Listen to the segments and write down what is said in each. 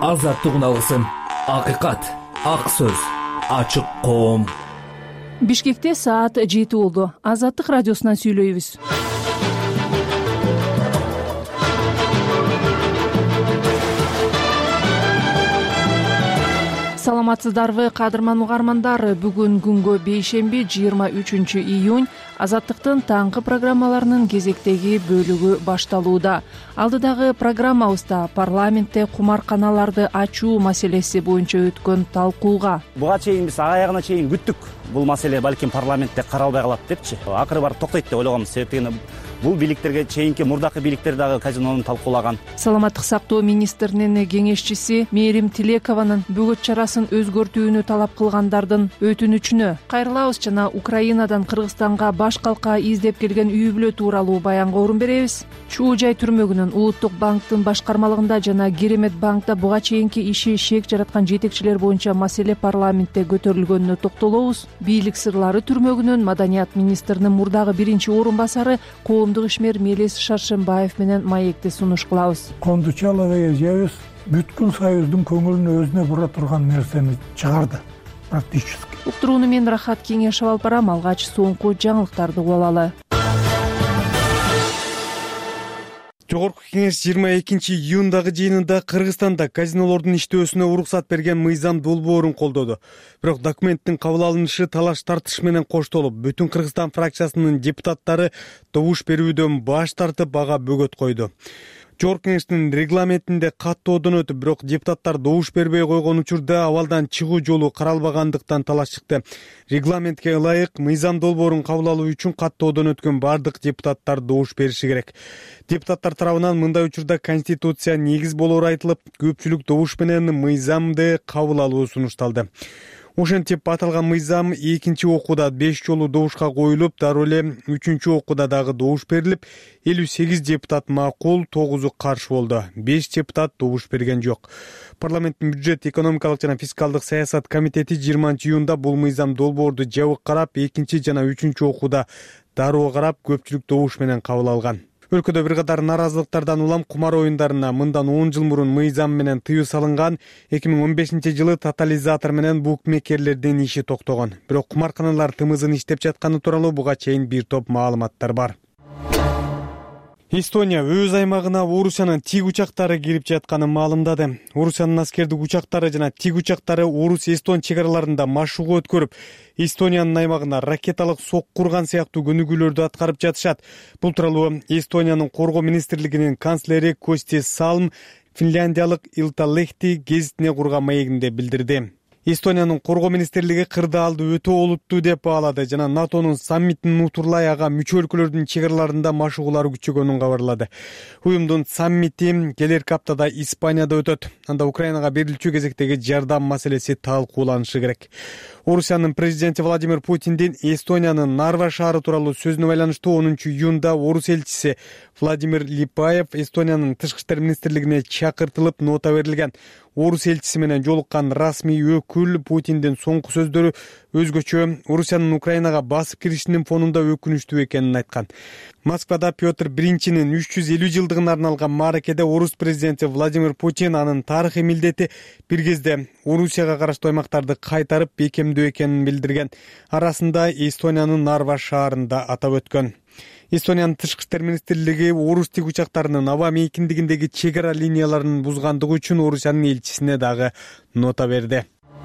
азаттык үналысын, акыйкат, ак сөз, ачык коом. Бишкекте саат 7 болду. Азаттык радиосунан сүйлөйбүз. Саламатсыздарбы, кадырман угармандар. Бүгүн күнгө бейшемби 23 июнь Азаттыктын таңкы программаларынын кезектеги бөлүгү башталууда. Алдыдагы программабызда парламентте кумарканаларды ачуу маселеси боюнча өткөн талкууга буга чейин биз аягына чейин күттүк. Бул маселе балким парламентте каралбай калат депчи. Акыры барып токтойт деп ойлогонбуз. Себеби бул бийликтерге чейинки мурдакы бийликтер дагы казинону талкуулаган. Саламаттык сактоо министринин кеңешчиси Мээрим Тилекованын бөгөт чарасын өзгөртүүнү талап кылгандардын өтүнүчүнө кайрылабыз жана Украинадан Кыргызстанга баш калка издеп келген үй бүлө тууралуу баянга орун беребиз. Чуу жай түрмөгүнүн Улуттук банктын башкармалыгында жана Керемет банкта буга чейинки иши шек жараткан жетекчилер боюнча маселе парламентте көтөрүлгөнүнө токтолобуз. Бийлик сырлары түрмөгүнүн маданият министринин мурдагы биринчи орун басары коомдук ишмер Мелис Шаршембаев менен маекти сунуш кылабыз. Кондучалова эжебиз бүткүл союздун көңүлүн өзүнө бура турган нерсени чыгарды практически. Уктурууну мен Рахат Кеңешев алып барам. Алгач соңку жаңылыктарды угуп алалы. Жогорку кеңеш 22 июндагы жыйынында Кыргызстанда казинолордун иштөөсүнө уруксат берген мыйзам долбоорун колдоду. Бирок документтин кабыл алынышы талаш тартыш менен коштолуп, Бүтүн Кыргызстан фракциясынын депутаттары добуш берүүдөн баш тартып, ага бөгөт койду. Жогорку кеңештин регламентинде каттоодон өтүп, бирок депутаттар добуш бербей койгон учурда абалдан чыгуу жолу каралбагандыктан талаш чыкты. Регламентке ылайык мыйзам долбоорун кабыл алуу үчүн каттоодон өткөн бардык депутаттар добуш бериши керек. Депутаттар тарабынан мындай учурда Конституция негиз болоору айтылып, көпчүлүк добуш менен мыйзамды кабыл алуу сунушталды. Ошентип аталган мыйзам экинчи окууда 5 жолу добушка коюлуп, дароо эле үчүнчү окууда дагы добуш берилип, 58 депутат макул, 9 каршы болду. 5 депутат добуш берген жок. Парламенттин бюджет, экономикалык жана фискалдык саясат комитети 20 июнда бул мыйзам долбоорду жабык карап, экинчи жана үчүнчү окууда дароо карап, көпчүлүк добуш менен кабыл алган. Өлкөдө бир катар наразылыктардан улам кумар оюндарына мындан 10 жыл мурун мыйзам менен тыюу салынган. 2015-жылы тотализатор менен букмекерлердин иши токтогон. Бирок кумарканалар тымызын иштеп жатканы тууралуу буга чейин бир топ маалыматтар бар. Эстония өз аймагына Орусиянын тиг учактары кирип жатканын маалымдады. Орусиянын аскердик учактары жана тиг учактары Орус-Эстон чек араларында машыгуу өткөрүп, Эстониянын аймагына ракеталык сок курган сыяктуу көнүгүүлөрдү аткарып жатышат. Бул тууралуу Эстониянын коргоо министрлигинин канцлери Кости Салм финляндиялык Илталехти гезитине курган маегинде билдирди. Эстониянын коргоо министрлиги кырдаалды өтө олуттуу деп баалады жана НАТОнун саммитин утурлай ага мүчө өлкөлөрдүн чек араларында машыгуулар күчөгөнүн кабарлады. Уюмдун саммити келерки аптада Испанияда өтөт. Анда Украинага берилчү кезектеги жардам маселеси талкууланышы керек. Орусиянын президенти Владимир Путиндин Эстониянын Нарва шаары тууралуу сөзүнө байланыштуу 10 июнда Орус элчиси Владимир Липаев Эстониянын тышкы иштер министрлигине чакыртылып, нота берилген. Орус элчиси менен жолуккан расмий өкүл Путиндин соңку сөздөрү өзгөчө Орусиянын Украинага басып киришинин фонунда өкүнүчтүү экенин айткан. Москвада Петр Биринчинин 350 жылдыгына арналган мааракеде Орус президенти Владимир Путин анын тарыхый милдети бир кезде Орусияга караштуу аймактарды кайтарып бекемдөө экенин билдирген. Арасында Эстониянын Нарва шаарында атап өткөн. Эстониянын тышкы иштер министрлиги Орус тиг учактарынын аба мейкиндигиндеги чек ара линияларын бузгандыгы үчүн Орусиянын элчисине дагы нота берди.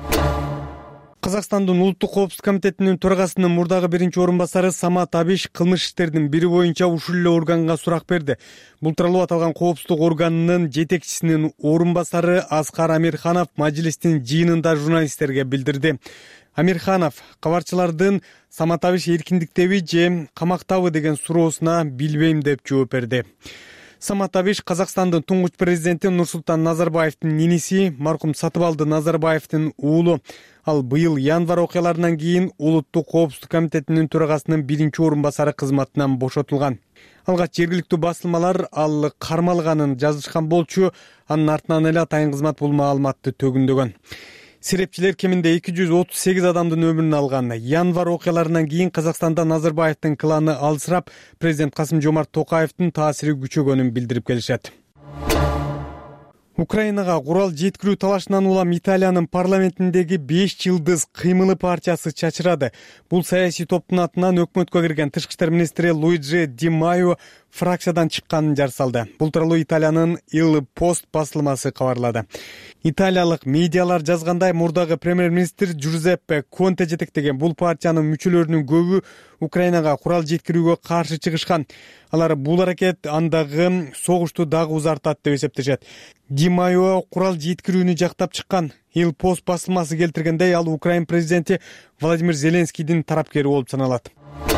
Казакстандын Улуттук коопсуздук комитетинин төрагасынын мурдагы биринчи орун басары Самат Абиш кылмыш иштердин бири боюнча ушул эле органга сурак берди. Бул тууралуу аталган коопсуздук органынын жетекчисинин орун басары Аскар Амирханов мажлистин жыйынында журналисттерге билдирди. Амирханов кабарчылардын Самат Абиш эркиндиктеби же камактабы деген суроосуна билбейм деп жооп берди. Самат Абиш Казакстандын туңгуч президенти Нурсултан Назарбаевдин иниси, маркум Сатыбалды Назарбаевдин уулу. Ал быйыл январь окуяларынан кийин Улуттук коопсуздук комитетинин төрагасынын биринчи орун басары кызматынан бошотулган. Алгач жергиликтүү басылмалар ал кармалганын жазышкан болчу, анын артынан эле атайын кызмат бул маалыматты төгүндөгөн. Серепчилер кеминде 238 адамдын өмүрүн алган. Январь окуяларынан кийин Казакстанда Назарбаевдин кланы алсырап, президент Касым Жомарт Токаевдин таасири күчөгөнүн билдирип келишет. Украинага курал жеткирүү талашынан улам Италиянын парламентиндеги 5 жылдыз кыймылы партиясы чачырады. Бул саясий топтун атынан өкмөткө кирген тышкы иштер министри Луиджи Ди Майо фракциядан чыкканын жар салды. Бул тууралуу Италиянын Il Post басылмасы кабарлады. Италиялык медиалар жазгандай, мурдагы премьер-министр Джузеппе Конте жетектеген бул партиянын мүчөлөрүнүн көбү Украинага курал жеткирүүгө каршы чыгышкан. Алар бул аракет андагы согушту дагы узартат деп эсептешет. Ди Майо курал жеткирүүнү жактап чыккан. Il Post басылмасы келтиргендей, ал Украин президенти Владимир Зеленскийдин тарапкери болуп саналат.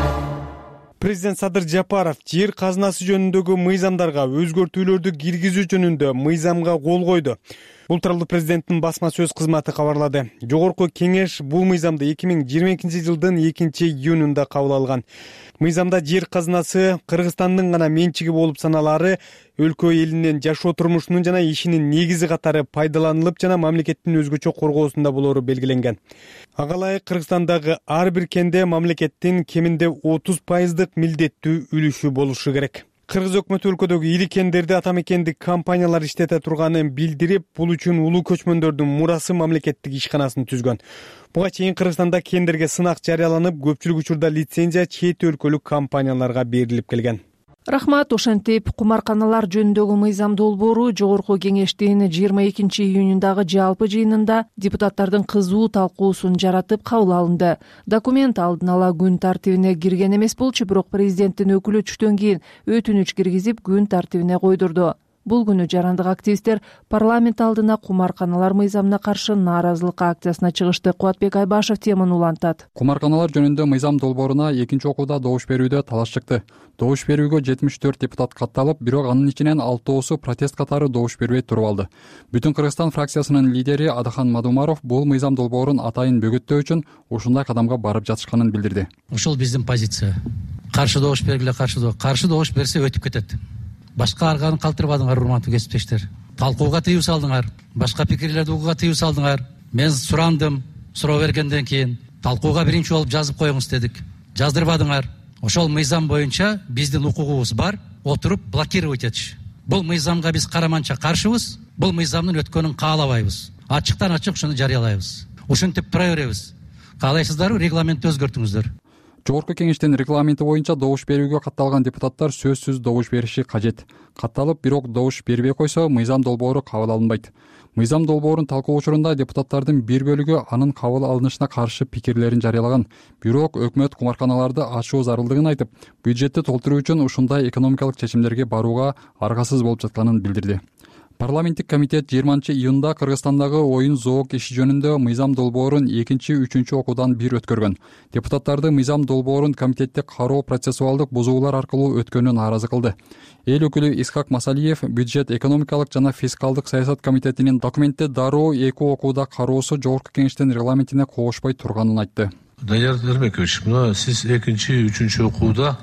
Президент Садыр Жапаров жер казынасы жөнүндөгү мыйзамдарга өзгөртүүлөрдү киргизүү жөнүндө мыйзамга кол койду. Бул тууралуу президенттин басма сөз кызматы кабарлады. Жогорку кеңеш бул мыйзамды 2022 жылдын 2-июнунда кабыл алган. Мыйзамда жер казынасы Кыргызстандын гана менчиги болуп саналары өлкө элинин жашоо турмушунун жана ишинин негизи катары пайдаланылып жана мамлекеттин өзгөчө коргоосунда болору белгиленген. Ага ылайык Кыргызстандагы ар бир кенде мамлекеттин кеминде 30% милдеттүү үлүшү болушу керек. Кыргыз өкмөтү өлкөдөгү ири кендерди ата мекендик компаниялар иштете турганын билдирип, бул үчүн улуу көчмөндөрдүн мурасы мамлекеттик ишканасын түзгөн. Буга чейин Кыргызстанда кендерге сынак жарыяланып, көпчүлүк учурда лицензия чет өлкөлүк компанияларга берилип келген. Рахмат. Ошентип кумарканалар жөнүндөгү мыйзам долбоору жогорку кеңештин 22-июнундагы жалпы жыйынында депутаттардын кызуу талкуусун жаратып кабыл алынды. Документ алдын ала күн тартибине кирген эмес болчу, бирок президенттин өкүлү түштөн кийин өтүнүч киргизип күн тартибине койдурду. Бул күнү жарандык активисттер парламент алдына кумарканалар мыйзамына каршы нааразылык акциясына чыгышты. Кубатбек Айбашев теманы улантат. Кумарканалар жөнүндө мыйзам долбооруна экинчи окууда добуш берүүдө талаш чыкты. Добуш берүүгө 74 депутат катталып, бирок анын ичинен 6 протест катары добуш бербей туруп алды. Бүтүн Кыргызстан фракциясынын лидери Адахан Мадумаров бул мыйзам долбоорун атайын бөгөттөө үчүн ушундай кадамга барып жатышканын билдирди. Ошол биздин позиция. Каршы добуш бергиле, каршы добуш берсе өтүп кетет. Башка арганы калтырбадыңар, урматтуу кесиптештер. Талкууга тыюу салдыңар, башка пикирлерди угууга тыюу салдыңар. Мен сурандым, суроо бергенден кийин талкууга биринчи болуп жазып коюңуз дедик. Жаздырбадыңар. Ошол мыйзам боюнча биздин укугубуз бар, отуруп блокировать этиш. Бул мыйзамга биз караманча каршыбыз, бул мыйзамдын өткөнүн каалабайбыз. Ачыктан ачык ушуну жарыялайбыз. Ушинтип тура беребиз. Каалайсыздарбы, регламентти өзгөртүңүздөр. Жогорку кеңештин регламенти боюнча добуш берүүгө катталган депутаттар сөзсүз добуш бериши кажет. Катталып, бирок добуш бербей койсо мыйзам долбоору кабыл алынбайт. Мыйзам долбоорун талкуу учурунда депутаттардын бир бөлүгү анын кабыл алынышына каршы пикирлерин жарыялаган. Бирок өкмөт кумарканаларды ачуу зарылдыгын айтып, бюджетти толтуруу үчүн ушундай экономикалык чечимдерге барууга аргасыз болуп жатканын билдирди. Парламенттик комитет 20-июнда Кыргызстандагы оюн зоок иши жөнүндө мыйзам долбоорун 2-3 окуудан бир өткөргөн. Депутаттарды мыйзам долбоорун комитетте кароо процессуалдык бузуулар аркылуу өткөнүн нааразы кылды. Эл өкүлү Исхак Масалиев бюджет экономикалык жана фискалдык саясат комитетинин документти дароо 2 окууда кароосу жогорку кеңештин регламентине когошпой турганын айтты. Данияр Эрмекович, мына сиз 2-3 окууда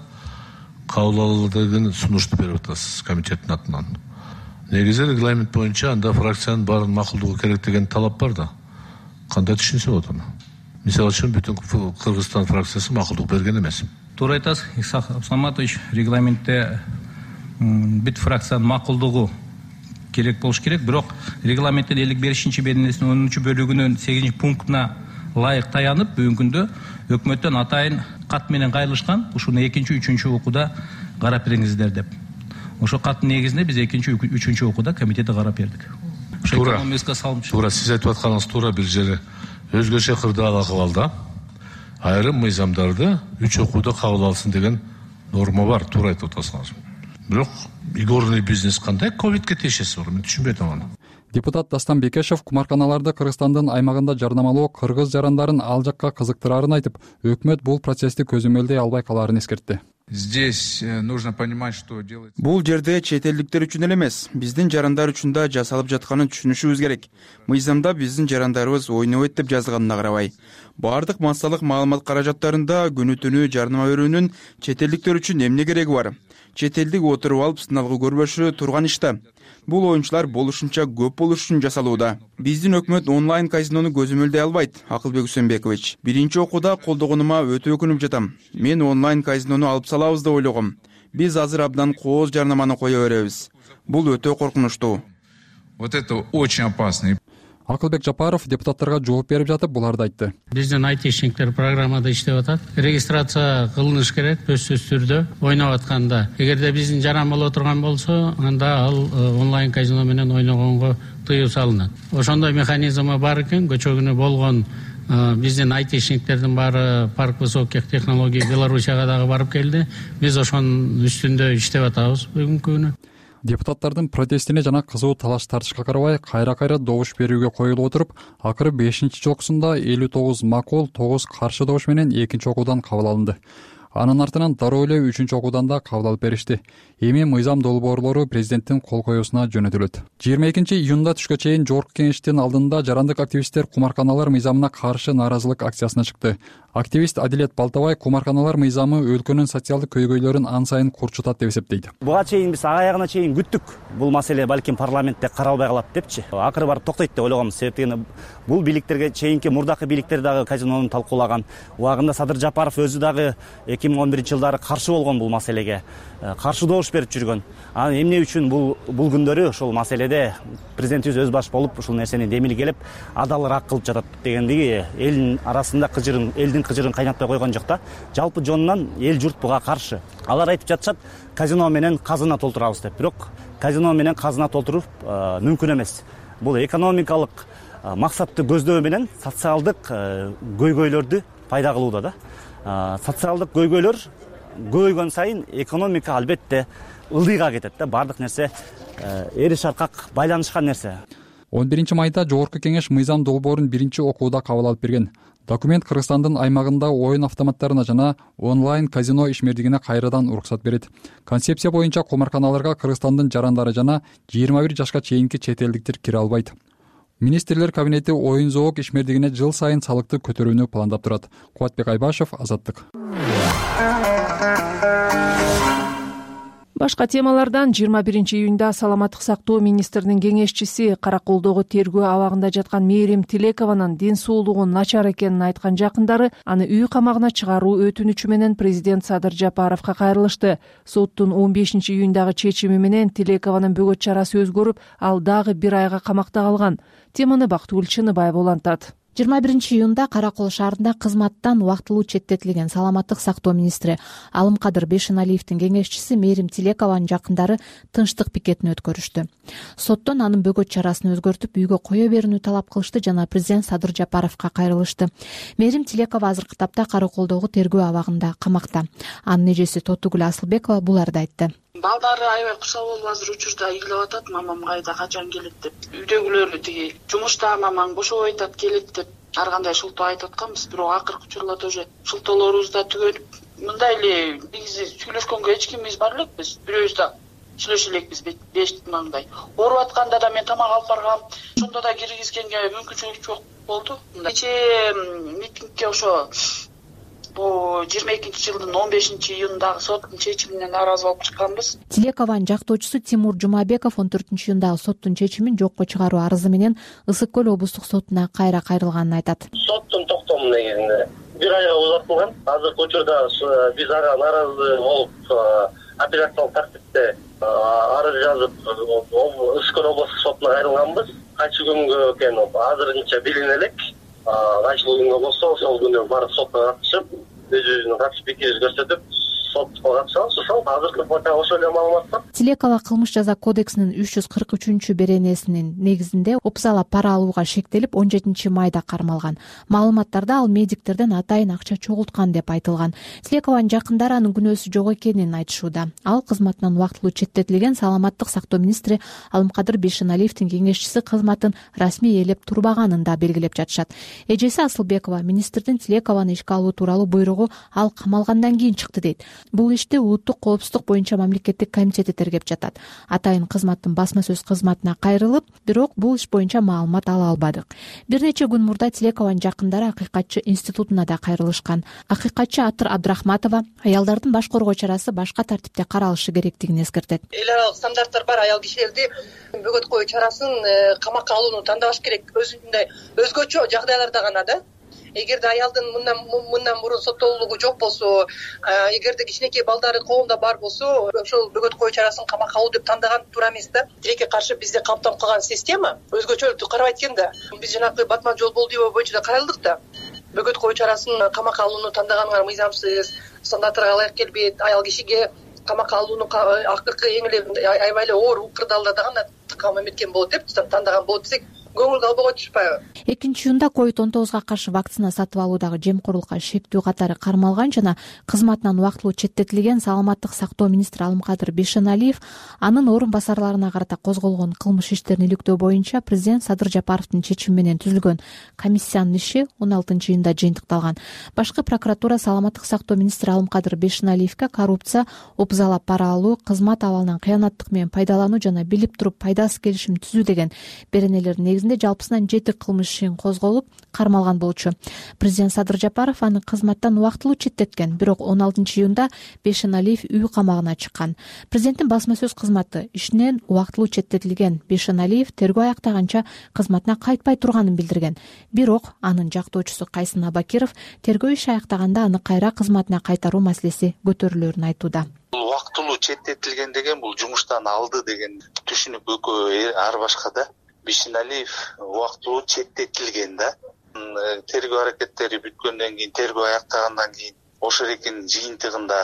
кабыл алуудагы сунушту берип атасыз комитеттин атынан. Негизи регламент боюнча анда фракциянын баарын макулдугу керек деген талап бар да. Кандай түшүнсө болот аны? Мисалы үчүн бүтүн Кыргызстан фракциясы макулдук берген эмес. Туура айтасыз, Исхак Саматович, регламентте бүт фракциянын макулдугу керек болуш керек, бирок регламенттин 55 бенесинин 10 бөлүгүнүн 8 пунктуна ылайык таянып, бүгүнкү күндө өкмөттөн атайын кат менен кайрылышкан, ушуну 2-3 окууда карап бериңиздер деп. Ошо каттын негизинде биз 2-3 окууда комитетте карап бердик. Туура, сиз айтып атканыңыз туура, бир жери өзгөчө кырдаал акыбалда айрым мыйзамдарды 3 окууда кабыл алсын деген норма бар, туура айтып атасыңыз. Бирок игорный бизнес кандай ковидке тиешеси бар, мен түшүнбөй атам аны. Депутат Дастан Бекешев кумарканаларды Кыргызстандын аймагында жарнамалоо кыргыз жарандарын ал жакка кызыктырарын айтып, өкмөт бул процессти көзөмөлдөй албай каларын эскертти. Здесь нужно понимать, что делать. Бул жерде чет элдиктер үчүн эле эмес, биздин жарандар үчүн да жасалып жатканын түшүнүшүбүз керек. Мыйзамда биздин жарандарыбыз ойнобойт деп жазылганына карабай, баардык массалык маалымат каражаттарында күнү түнү жарнама берүүнүн чет элдиктер үчүн эмне кереги бар? Чет элдик отуруп алып сыналгы көрбөшү турган иште. Бул оюнчулар болушунча көп болуш үчүн жасалууда. Биздин өкмөт онлайн казинону көзөмөлдөй албайт, Акылбек Үсөнбекович. Биринчи окууда колдогонума өтө өкүнүп жатам. Мен онлайн казинону алып салабыз деп ойлогом. Биз азыр абдан кооз жарнаманы кое беребиз. Бул өтө коркунучтуу. Вот это очень опасно. Акылбек Жапаров депутаттарга жооп берип жатып буларды айтты. Биздин айтишниктер программада иштеп атат. Регистрация кылыныш керек сөзсүз түрдө ойноп атканда. Эгерде биздин жаран боло турган болсо, анда ал онлайн казино менен ойногонго тыюу салынат. Ошондой механизмы бар экен, көчөгүнү болгон биздин айтишниктердин баары парк высоких технологий Белоруссияга дагы барып келди. Биз ошонун үстүндө иштеп атабыз бүгүнкү күнү. Депутаттардын протестине жана кызуу талаш тартышка карабай кайра добуш берүүгө коюлуп отуруп, акыры 5-жолкусунда 59 макул, 9 каршы добуш менен экинчи окуудан кабыл алынды. Анын артынан дароо эле 3-окуудан да кабыл алып беришти. Эми мыйзам долбоорлору президенттин кол коюусуна жөнөтүлөт. 22-июнда түшкө чейин Жогорку кеңештин алдында жарандык активисттер кумарканалар мыйзамына каршы нааразылык акциясына чыкты. Активист Адилет Балтабай кумарканалар мыйзамы өлкөнүн социалдык көйгөйлөрүн ан сайын курчутат деп эсептейт. Буга чейин биз аягына чейин күттүк. Бул маселе балким парламентте каралбай калат депчи. Акыры барып токтойт деп ойлогонбуз. Себеби бул бийликтерге чейинки мурдакы бийликтер дагы казинону талкуулаган. Убагында Садыр Жапаров өзү дагы 2011-жылдары каршы болгон бул маселеге. Каршы добуш берип жүргөн. Анан эмне үчүн бул күндөрү ошол маселеде президентибиз өз баш болуп ушул нерсени демилгелеп, адалыраак кылып жатат дегендиги элдин арасында элдин кыжырын кайнатпай койгон жок да. Жалпы жонунан эл журт буга каршы. Алар айтып жатышат, казино менен казына толтурабыз деп. Бирок казино менен казына толтуруп мүмкүн эмес. Бул экономикалык максатты көздөө менен социалдык көйгөйлөрдү пайда кылууда да. Социалдык көйгөйлөр көбөйгөн сайын экономика албетте ылдыйга кетет да. Бардык нерсе эри шаркак байланышкан нерсе. 11-майда Жогорку кеңеш мыйзам долбоорун 1-окууда кабыл алып берген. Документ Кыргызстандын аймагында оюн автоматтарына жана онлайн казино ишмердигине кайрадан уруксат берет. Концепция боюнча кумарканаларга Кыргызстандын жарандары жана 21 жашка чейинки чет элдиктер кире албайт. Министрлер кабинети оюн-зоок ишмердигине жыл сайын салыкты көтөрүүнү пландап турат. Кубатбек Айбашев, Азаттык. Башка темалардан 21-июнда Саламаттык сактоо министринин кеңешчиси Караколдогу тергөө абагында жаткан Мээрим Тилекованын ден соолугу начар экенин айткан жакындары аны үй камагына чыгаруу өтүнүчү менен президент Садыр Жапаровго кайрылышты. Соттун 15-июндагы чечими менен Тилекованын бөгөт чарасы өзгөрүп, ал дагы 1 айга камакта калган. Теманы Бактыгүл Чыныбаева улантат. 21-июнда Каракол шаарында кызматтан убактылуу четтетилген Саламаттык сактоо министри Алымкадыр Бешеналиевдин кеңешчиси Мээрим Тилекованын жакындары тынчтык пикетин өткөрүштү. Соттон анын бөгөт чарасын өзгөртүп, үйгө кое берүүнү талап кылышты жана президент Садыр Жапаровго кайрылышты. Мээрим Тилекова азыркы тапта Караколдогу тергөө абагында камакта. Анын эжеси Тотугүл Асылбекова буларды айтты. Балдары аябай курсал болуп азыр учурда ыйлап атат, мамам кайда качан келет деп. Үйдөгүлөр тиги жумушта мамаң бошобой атат, келет деп ар кандай шылтоо айтып атканбыз. Бирок акыркы учурларда уже шылтоолорубуз да түгөнүп, мындай эле негизи сүйлөшкөнгө эч кимибиз бар элекпиз. Бирөөбүз да сүйлөшө элекпиз, бештик маңдай. Ооруп атканда да мен тамак алып баргам, ошондо да киргизгенге мүмкүнчүлүк жок болду. Кечээ митингге ошо 22-жылдын 15-июндагы соттун чечимине нааразы болуп чыкканбыз. Тилекованын жактоочусу Тимур Жумабеков 14-июндагы соттун чечимин жокко чыгаруу арызы менен Ысык Көл облустук сотуна кайрылганын айтат. Соттун токтому негизинде 1 айга узартылган. Азыркы учурда биз ага нааразы болуп апелляциялык тартипте арыз жазып Ысык Көл облустук сотуна кайрылганбыз. Кайчы күнгө экени азырынча билине элек. Кайчы күнгө болсо ошол күнү барып сотко катышып, өзүбүздүн катыш пикирибизди көрсөтүп, сотко катышабыз. Ошол азыркы ошол эле маалымат бар. Тилекова кылмыш жаза кодексинин 343 беренесинин негизинде опсала пара алууга шектелип 17-майда кармалган. Маалыматтарда ал медиктерден атайын акча чогулткан деп айтылган. Тилекованын жакындары анын күнөөсү жок экенин айтышууда. Ал кызматынан убактылуу четтетилген Саламаттык сактоо министри Алымкадыр Бешеналиевдин кеңешчиси кызматын расмий ээлеп турбаганын да белгилеп жатышат. Эжеси Асылбекова министрдин Тилекованы ишке алуу тууралуу буйругу ал камалгандан кийин чыкты дейт. Бул ишти улуттук коопсуздук боюнча мамлекеттик комитети тергеп жатат. Атайын кызматтын басма сөз кызматына кайрылып, бирок бул иш боюнча маалымат ала албадык. Бир нече күн мурда Тилекованын жакындары Акыйкатчы институтуна да кайрылышкан. Акыйкатчы Атыр Абдрахматова аялдардын баш коргоо чарасы башка тартипте каралышы керектигин эскертет. Эл аралык стандарттар бар, аял кишилерди бөгөт коюу чарасын камакка алууну тандабаш керек. Өзүндөй өзгөчө жагдайларда гана да. эгерде аялдын мындан мурун соттолуулугу жок болсо, эгерде кичинекей балдары коомдо бар болсо, ошол бөгөт кое чарасын камакка алуу деп тандаган туура эмес да. Тилекке каршы бизде калыптанып калган система өзгөчөлүктү карабайт экен да. Биз жанагы батман жол болду боюнча да каралдык да. Бөгөт кое чарасын камакка алууну тандаганыңар мыйзамсыз, стандарттарга ылайык келбейт. Аял кишиге камакка алууну акыркы эң эле аябай эле оор укырдалда гана такам эметкен болот деп тандаган болот десек, көңүлгө албай атышпайбы? 2-июнда COVID-19 каршы вакцина сатып алуудагы жемкорлукка шектүү катары кармалган жана кызматынан убактылуу четтетилген саламаттык сактоо министри Алымкадыр Бейшеналиев анын орун басарларына карата козголгон кылмыш иштерин иликтөө боюнча президент Садыр Жапаровдун чечими менен түзүлгөн комиссиянын иши 16-июнда жыйынтыкталган. Башкы прокуратура саламаттык сактоо министри Алымкадыр Бейшеналиевге коррупция, опузалап пара алуу, кызмат абалынан кыянаттык менен пайдалануу жана билип туруп пайдасыз келишим түзүү деген беренелердин негизинде жалпысынан 7 кылмыш ишин козголуп кармалган болчу. Президент Садыр Жапаров аны кызматтан убактылуу четтеткен, бирок 16-июнда Бейшеналиев үй камагына чыккан. Президенттин басма сөз кызматы ишинен убактылуу четтетилген Бейшеналиев тергөө аяктаганча кызматына кайтпай турганын билдирген. Бирок анын жактоочусу Кайсын Абакиров тергөө иши аяктаганда аны кайра кызматына кайтаруу маселеси көтөрүлөрүн айтууда. Убактылуу четтетилген деген бул жумуштан алды деген түшүнүк экөө ар башка да. Бейшеналиев убактылуу четтетилген да. Тергөө аракеттери бүткөндөн кийин, тергөө аяктагандан кийин ошол эрекинин жыйынтыгында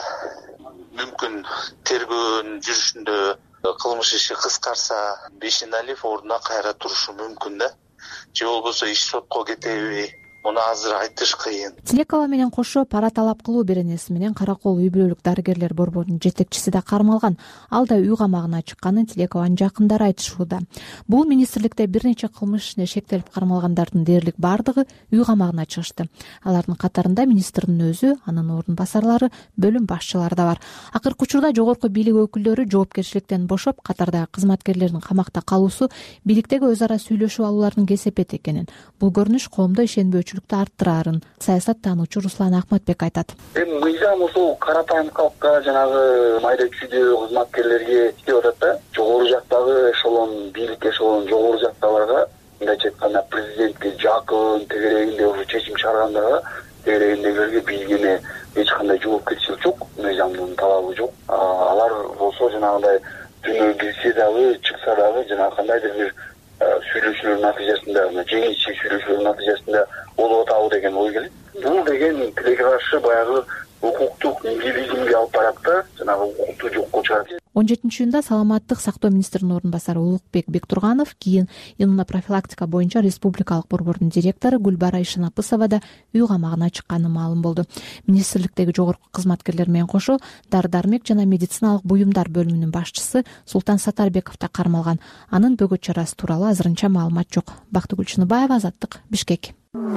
мүмкүн тергөөнүн жүрүшүндө кылмыш иши кыскарса, Бейшеналиев ордуна кайра турушу мүмкүн да. Же болбосо иш сотко кетеби? Муну азыр айтыш кыйын. Тилекова менен кошо пара талап кылуу беренеси менен Каракол үй бүлөлүк дарыгерлер борборунун жетекчиси да кармалган. Ал да үй камагына чыкканын Тилекованын жакындары айтышууда. Бул министрликте бир нече кылмыш ишине шектелип кармалгандардын дээрлик бардыгы үй камагына чыгышты. Алардын катарында министрдин өзү, анын орун басарлары, бөлүм башчылары да бар. Акыркы учурда жогорку бийлик өкүлдөрү жоопкерчиликтен бошоп, катардагы кызматкерлердин камакта калуусу бийликтеги өз ара сүйлөшүп алуулардын кесепети экенин, бул көрүнүш коомдо ишенбөөчүлүк арттырарын саясаттануучу Руслан Ахматбек айтат. Мыйзам ушул карапайым калкка, жанагы майда чүйдө кызматкерлерге иштеп атат да. Жогору жактагы эшелон, бийлик эшелон жогору жактагыларга, мындайча айтканда президентке жакын тегерегинде ушу чечим чыгаргандарга тегерегиндегилерге билгене эч кандай жоопкерчилик жок, мыйзамдын талабы жок. Алар болсо жанагындай түнөө билсе дагы, чыкса дагы жанагы кандайдыр бир сүйлөшүүлөр натыйжасында, жеңишчи сүйлөшүүлөр натыйжасында болуп атабы деген ой келет. Бул деген тилекке каршы баягы укуктук нигилизмге алып барат да, жанагы укукту жокко чыгарат. 17-июнда саламаттык сактоо министринин орун басары Улукбек Бектурганов, кийин иммунопрофилактика боюнча республикалык борбордун директору Гүлбара Ишанапысова да үй камагына чыкканы маалым болду. Министрликтеги жогорку кызматкерлер менен кошо дары-дармек жана медициналык буюмдар бөлүмүнүн башчысы Султан Сатарбеков да кармалган. Анын бөгөт чарасы тууралуу азырынча маалымат жок. Бактыгүл Чыныбаева, Азаттык, Бишкек.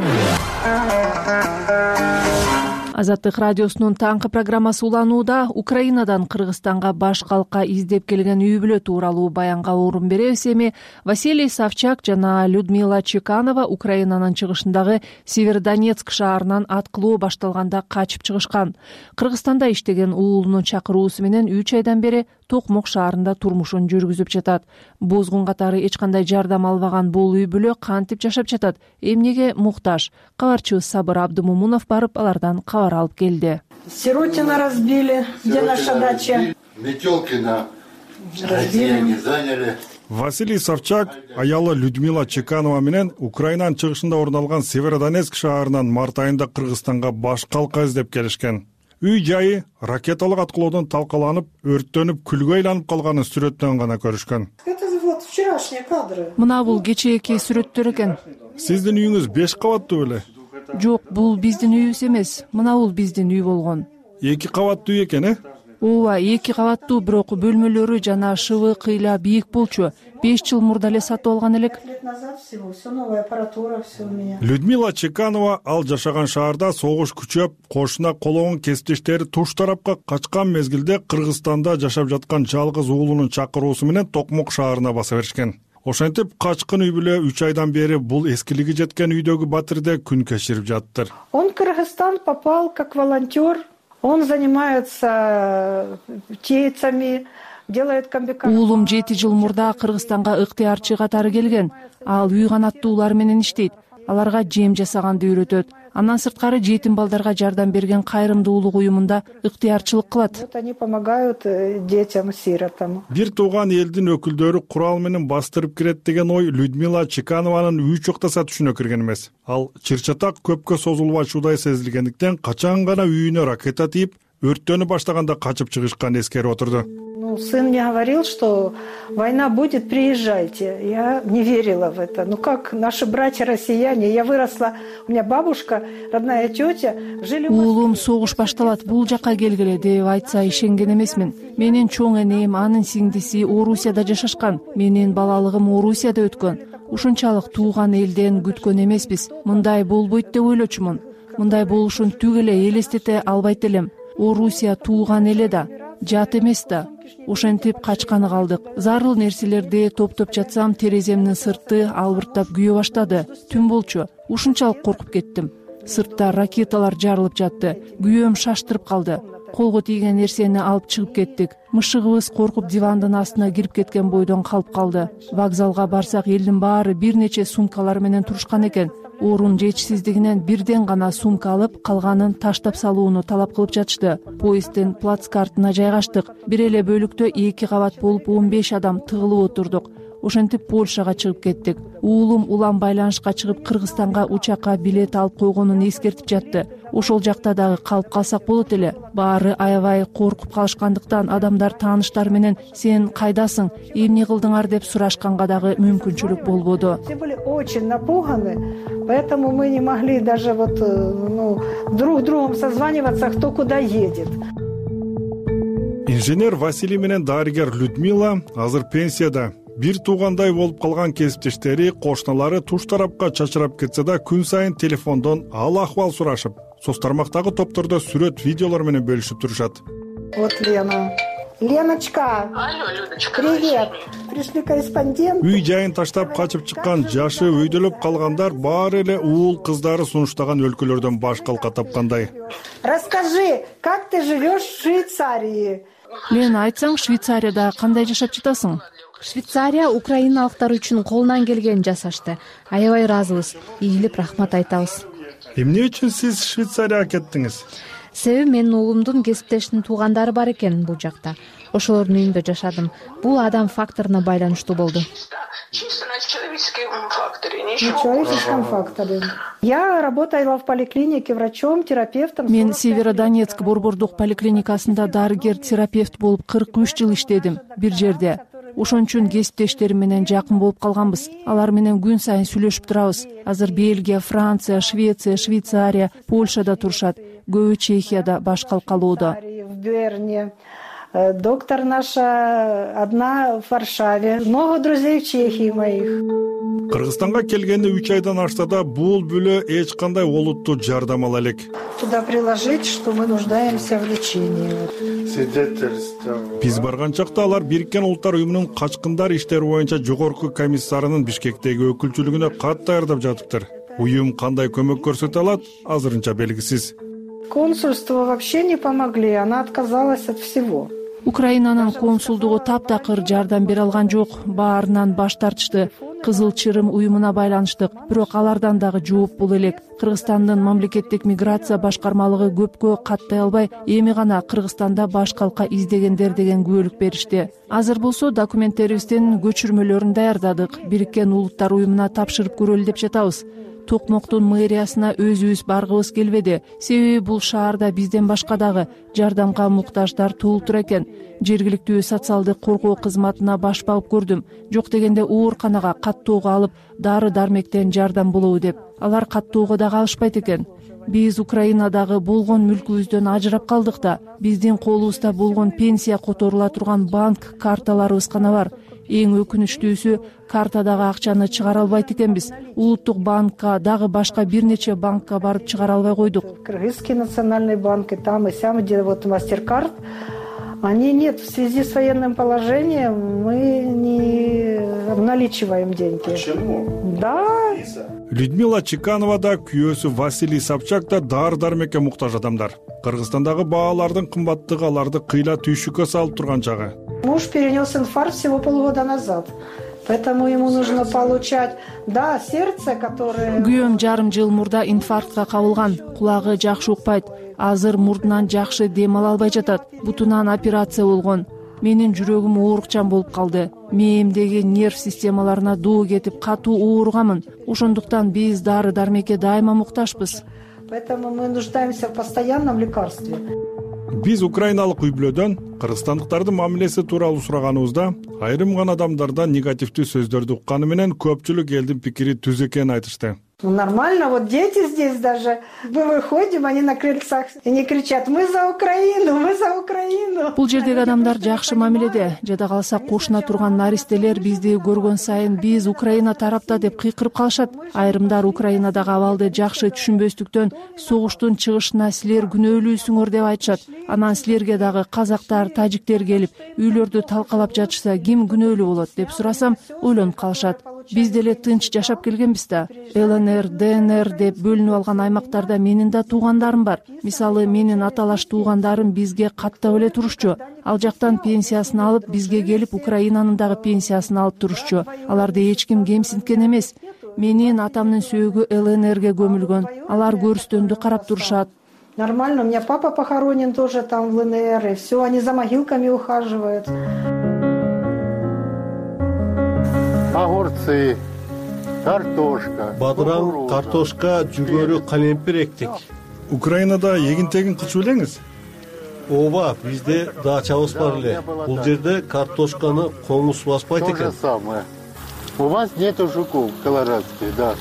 Азаттык радиосунун таңкы программасы уланууда. Украинадан Кыргызстанга баш калкка издеп келген үй бүлө тууралуу баянга орун беребиз. Эми Василий Савчак жана Людмила Чеканова Украинанын чыгышындагы Северодонецк шаарынан аткылоо башталганда качып чыгышкан. Кыргызстанда иштеген уулунун чакыруусу менен 3 айдан бери Токмок шаарында турмушун жүргүзүп жатат. Бозгун катары эч кандай жардам албаган бул үй бүлө кантип жашап жатат? Эмнеге муктаж? Кабарчыбыз Сабыр Абдымумунов барып алардан кабар алып келди. Сиротина разбили, где наша дача? Метелки на растения заняли. Василий Савчак аялы Людмила Чеканова менен Украинанын чыгышында орун алган Северодонецк шаарынан март айында Кыргызстанга баш калка издеп келишкен. Үй жайы ракеталык аткылоодон талкаланып, өрттөнүп, күлгө айланып калганын сүрөттөн гана көрүшкөн. Это вот вчерашние кадры. Мына бул кечээки сүрөттөр экен. Сиздин үйүңүз 5 кабаттуу беле? Жок, бул биздин үйүбүз эмес. Мына бул биздин үй болгон. 2 кабаттуу үй экен, Ооба, 2 кабаттуу, бирок бөлмөлөрү жана шыбы кыйла бийик болчу. 5 жыл мурда эле сатып алган элек. Людмила Чеканова ал жашаган шаарда согуш күчөп, кошуна колоңун кесиптештери туш тарапка качкан мезгилде Кыргызстанда жашап жаткан жалгыз уулунун чакыруусу менен Токмок шаарына баса беришкен. Ошентип качкын үй бүлө 3 айдан бери бул эскилиги жеткен үйдөгү батирде күн кечирип жаттыр. Он в Кыргызстан попал как волонтер. Он занимается птицами, делает комбикорм. Уулум 7 жыл мурда Кыргызстанга ыктыярчы катары келген. Ал үй канаттуулар менен иштейт. Аларга жем жасаганды үйрөтөт. Андан сырткары жетим балдарга жардам берген кайрымдуулук уюмунда ыктыярчылык кылат. Вот они помогают детям, сиротам. Бир тууган элдин өкүлдөрү курал менен бастырып кирет деген ой Людмила Чеканованын үй чоктаса түшүнө кирген эмес. Ал чыр-чатак көпкө созулбачудай сезилгендиктен качан гана үйүнө ракета тийип, өрттөнү баштаганда качып чыгышкан эскерип отурду. Сын мне говорил, что война будет, приезжайте. Я не верила в это. Как наши братья-россияне, я выросла, у меня бабушка, родная тетя, жили в Москве. Уулум согуш башталат, бул жака келгиле деп айтса ишенген эмесмин. Менин чоң энем, анын сиңдиси Орусияда жашашкан. Менин балалыгым Орусияда өткөн. Ушунчалык тууган элден күткөн эмеспиз. Мындай болбойт деп ойлочумун. Мындай болушун түгел эле элестете албайт элем. Орусия тууган эле да, жат эмес да. Ошентип качканы калдык. Зарыл нерселерди топтоп жатсам, тереземдин сырты албырттап күйө баштады. Түн болчу. Ушунчалык коркуп кеттим. Сыртта ракеталар жарылып жатты. Күйөөм шаштырып калды. Колго тийген нерсени алып чыгып кеттик. Мышыгыбыз коркуп дивандын астына кирип кеткен бойдон калып калды. Вокзалга барсак элдин баары бир нече сумкалар менен турушкан экен. Орун жетишсиздигинен бирден гана сумка алып, калганын таштап салууну талап кылып жатышты. Поезддин плацкартына жайгаштык. Бир эле бөлүктө 2 кабат болуп 15 адам тыгылып отурдук. Ошентип Польшага чыгып кеттик. Уулум улам байланышка чыгып Кыргызстанга учакка билет алып койгонун эскертип жатты. Ошол жакта дагы калып калсак болот эле. Баары аябай коркуп калышкандыктан адамдар тааныштар менен сен кайдасың, эмне кылдыңар деп сурашканга дагы мүмкүнчүлүк болбоду. Все были очень напуганы, поэтому мы не могли даже друг другом созваниваться, кто куда едет. Инженер Василий менен дарыгер Людмила азыр пенсияда. Бир туугандай болуп калган кесиптештери, кошуналары туш тарапка чачырап кетсе да күн сайын телефондон ал акыбал сурашып, соц тармактагы топтордо сүрөт, видеолор менен бөлүшүп турушат. Вот Лена. Леночка. Алло, Людочка. Привет. Пришли корреспонденты. Үй жайын таштап качып чыккан, жашы өйдөлөп калгандар баары эле уул кыздары сунуштаган өлкөлөрдөн баш калка тапкандай. Расскажи, как ты живешь в Швейцарии? Лена, айтсаң, Швейцарияда кандай жашап жатасың? Швейцария украиналыктар үчүн колунан келгенин жасашты. Аябай ыраазыбыз, ийгилип рахмат айтабыз. Эмне үчүн сиз Швейцарияга кеттиңиз? Себеби менин уулумдун кесиптештин туугандары бар экен бул жакта. Ошолордун үйүндө жашадым. Бул адам факторуна байланыштуу болду. На человеческом факторе. Я работала в поликлинике врачом, терапевтом. Мен Северодонецк борбордук поликлиникасында дарыгер-терапевт болуп 43 жыл иштедим бир жерде. Ошон үчүн кесиптештерим менен жакын болуп калганбыз. Алар менен күн сайын сүйлөшүп турабыз. Азыр Бельгия, Франция, Швеция, Швейцария, Польшада турушат. Көбү Чехияда баш калкалууда. В Берне. Доктор наша одна в Варшаве. Много друзей в Чехии моих. Кыргызстанга келгенде 3 айдан ашса да бул бүлө эч кандай олуттуу жардам ала элек. Туда приложить, что мы нуждаемся в лечении. Биз барган чакта алар Бириккен Улуттар уюмунун качкындар иштери боюнча жогорку комиссарынын Бишкектеги өкүлчүлүгүнө кат даярдап жатыптыр. Уюм кандай көмөк көрсөтө алат, азырынча белгисиз. Консульство вообще не помогли, она отказалась от всего. Украинанын консулдугу таптакыр жардам бере алган жок, баарынан баш тартышты. Кызыл Чырым уюмуна байланыштык, бирок алардан дагы жооп бул элек. Кыргызстандын мамлекеттик миграция башкармалыгы көпкө каттай албай, эми гана Кыргызстанда баш калка издегендер деген күбөлүк беришти. Азыр болсо документтерибиздин көчүрмөлөрүн даярдадык, Бириккен Улуттар уюмуна тапшырып көрөлү деп жатабыз. Токмоктун мэриясына өзүбүз баргыбыз келбеди. Себеби бул шаарда бизден башка дагы жардамга муктаждар толтур экен. Жергиликтүү социалдык коргоо кызматына баш багып көрдүм. Жок дегенде ооруканага каттоого алып, дары-дармектен жардам болобу деп. Алар каттоого дагы алышпайт экен. Биз Украинадагы болгон мүлкүбүздөн ажырап калдык да, биздин колубузда болгон пенсия которула турган банк карталарыбыз гана бар. Эң өкүнүчтүүсү, картадагы акчаны чыгара албайт экенбиз. Улуттук банкка, дагы башка бир нече банкка барып чыгара албай койдук. Кыргызский национальный банк и там, и сям, где вот MasterCard, они нет. В связи с военным положением мы не обналичиваем деньги. Почему? Да. Людмила Чеканова да, күйөөсү Василий Собчак да дар-дармекке муктаж адамдар. Кыргызстандагы баалардын кымбаттыгы аларды кыйла түйшүккө салып турган чагы. Муж перенес инфаркт всего полгода назад. Поэтому ему нужно получать, да, сердце, которое... Күйөөм жарым жыл мурда инфарктка кабылган. Кулагы жакшы укпайт. Азыр мурдунан жакшы дем ала албай жатат. Бутунан операция болгон. Менин жүрөгүм оорукчан болуп калды. Мээмдеги нерв системаларына дуу кетип, катуу ооругамын. Ошондуктан биз дары дармекке дайыма муктажбыз. Поэтому мы нуждаемся в постоянном лекарстве. Биз украиналык үй бүлөдөн кыргызстандыктардын мамилеси тууралуу сураганыбызда айрым гана адамдардан негативдүү сөздөрдү укканы менен көпчүлүк элдин пикири түз экенин айтышты. Ну, нормально, вот дети здесь даже, мы выходим, они на крыльцах и не кричат: мы за Украину, мы за Украину. Бул жердеги адамдар жакшы мамиледе. Жада калса кошуна турган наристелер бизди көргөн сайын биз Украина тарапта деп кыйкырып калышат. Айрымдар Украинадагы абалды жакшы түшүнбөстүктөн согуштун чыгышына силер күнөөлүүсүңөр деп айтышат. Анан силерге дагы казактар, тажиктер келип үйлөрдү талкалап жатышса ким күнөөлүү болот деп сурасам ойлонуп калышат. Биз деле тынч жашап келгенбиз да. ЛНР, ДНР деп бөлүнүп алган аймактарда менин да туугандарым бар. Мисалы, менин аталаш туугандарым бизге каттап эле турушчу. Ал жактан пенсиясын алып, бизге келип Украинанын дагы пенсиясын алып турушчу. Аларды эч ким кемсинткен эмес. Менин атамдын сөөгү ЛНРге көмүлгөн. Алар көрүстөндү карап турушат. Нормально, у меня папа похоронен тоже там в ЛНР, и все, они за могилками ухаживают. Огурцы, картошка. Бадыран, картошка, жүгөрү, калемпир эктик. Украинада эгин-тегин кылчу белеңиз? Ооба, бизде дачабыз бар эле. Бул жерде картошканы коңуз баспайт экен. То же самое. У вас нету жуков колорадских, да.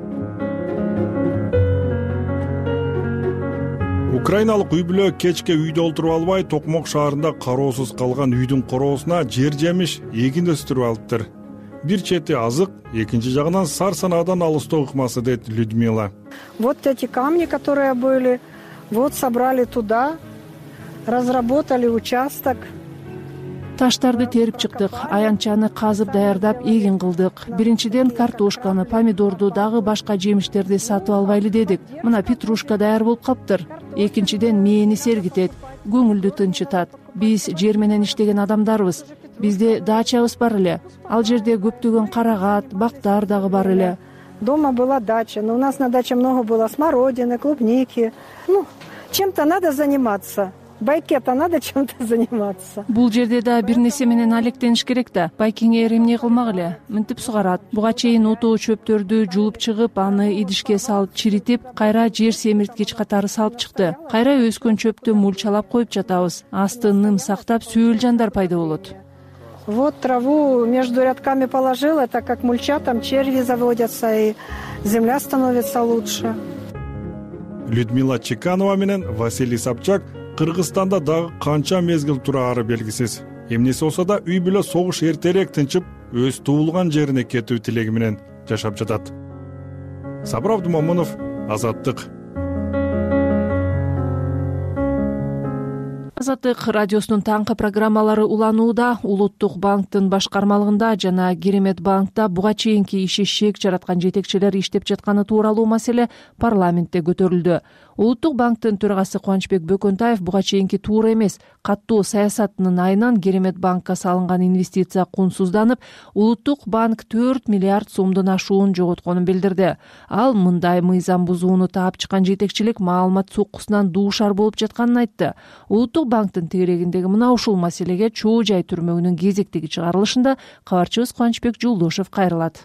Украиналык үй бүлө кечке үйдө олтуруп албай, Токмок шаарында кароосуз калган үйдүн короосуна жер жемиш, эгин өстүрүп алыптыр. Бир чети азык, экинчи жагынан сар санаадан алыстоо ыкмасы, дейт Людмила. Вот эти камни, которые были, вот собрали туда, разработали участок. Таштарды терип чыктык, аянчаны казып даярдап эгин кылдык. Биринчиден картошканы, помидорду, дагы башка жемиштерди сатып албайлы дедик. Мына петрушка даяр болуп калыптыр. Экинчиден мээни сергитет, көңүлдү тынчытат. Биз жер менен иштеген адамдарбыз. Бизде дачабыз бар эле. Ал жерде көптөгөн карагат, бактар дагы бар эле. Дома была дача, но у нас на даче много было смородины, клубники. Ну, чем-то надо заниматься. Байке-то надо чем-то заниматься. Бул жерде да бир нерсе менен алектениш керек да. Байкеңер эмне кылмак эле? Мынтип сугарат. Буга чейин отоо чөптөрдү жуулуп чыгып, аны идишке салып чиритип, кайра жер семирткич катары салып чыкты. Кайра өскөн чөптү мульчалап коюп жатабыз. Асты ным сактап, сүйөл жандар пайда болот. Вот траву между рядками положил, это как мульча, там черви заводятся, и земля становится лучше. Людмила Чеканова менен Василий Собчак Кыргызстанда дагы канча мезгил тураары белгисиз. Эмнеси болсо да үй бүлө согуш эртерээк тынчып, өз туулган жерине кетүү тилеги менен жашап жатат. Сабыр Абдумомунов, Азаттык. Азаттык радиосунун таңкы программалары уланууда. Улуттук банктын башкармалыгында жана Керемет банкта буга чейинки иши шек жараткан жетекчилер иштеп жатканы тууралуу маселе парламентте көтөрүлдү. Улуттук банктын төрагасы Кубанычбек Бөкөнтаев буга чейинки туура эмес, каттуу саясатынын айынан Керемет банкка салынган инвестиция кунсузданып, Улуттук банк 4 миллиард сомдон ашуун жоготконун билдирди. Ал мындай мыйзам бузууну таап чыккан жетекчилик маалымат соккусунан дуушар болуп жатканын айтты. Улуттук банктын тегерегиндеги мына ушул маселеге Чоо жай түрмөгүнүн кезектеги чыгарылышында кабарчыбыз Кубанычбек Жолдошев кайрылат.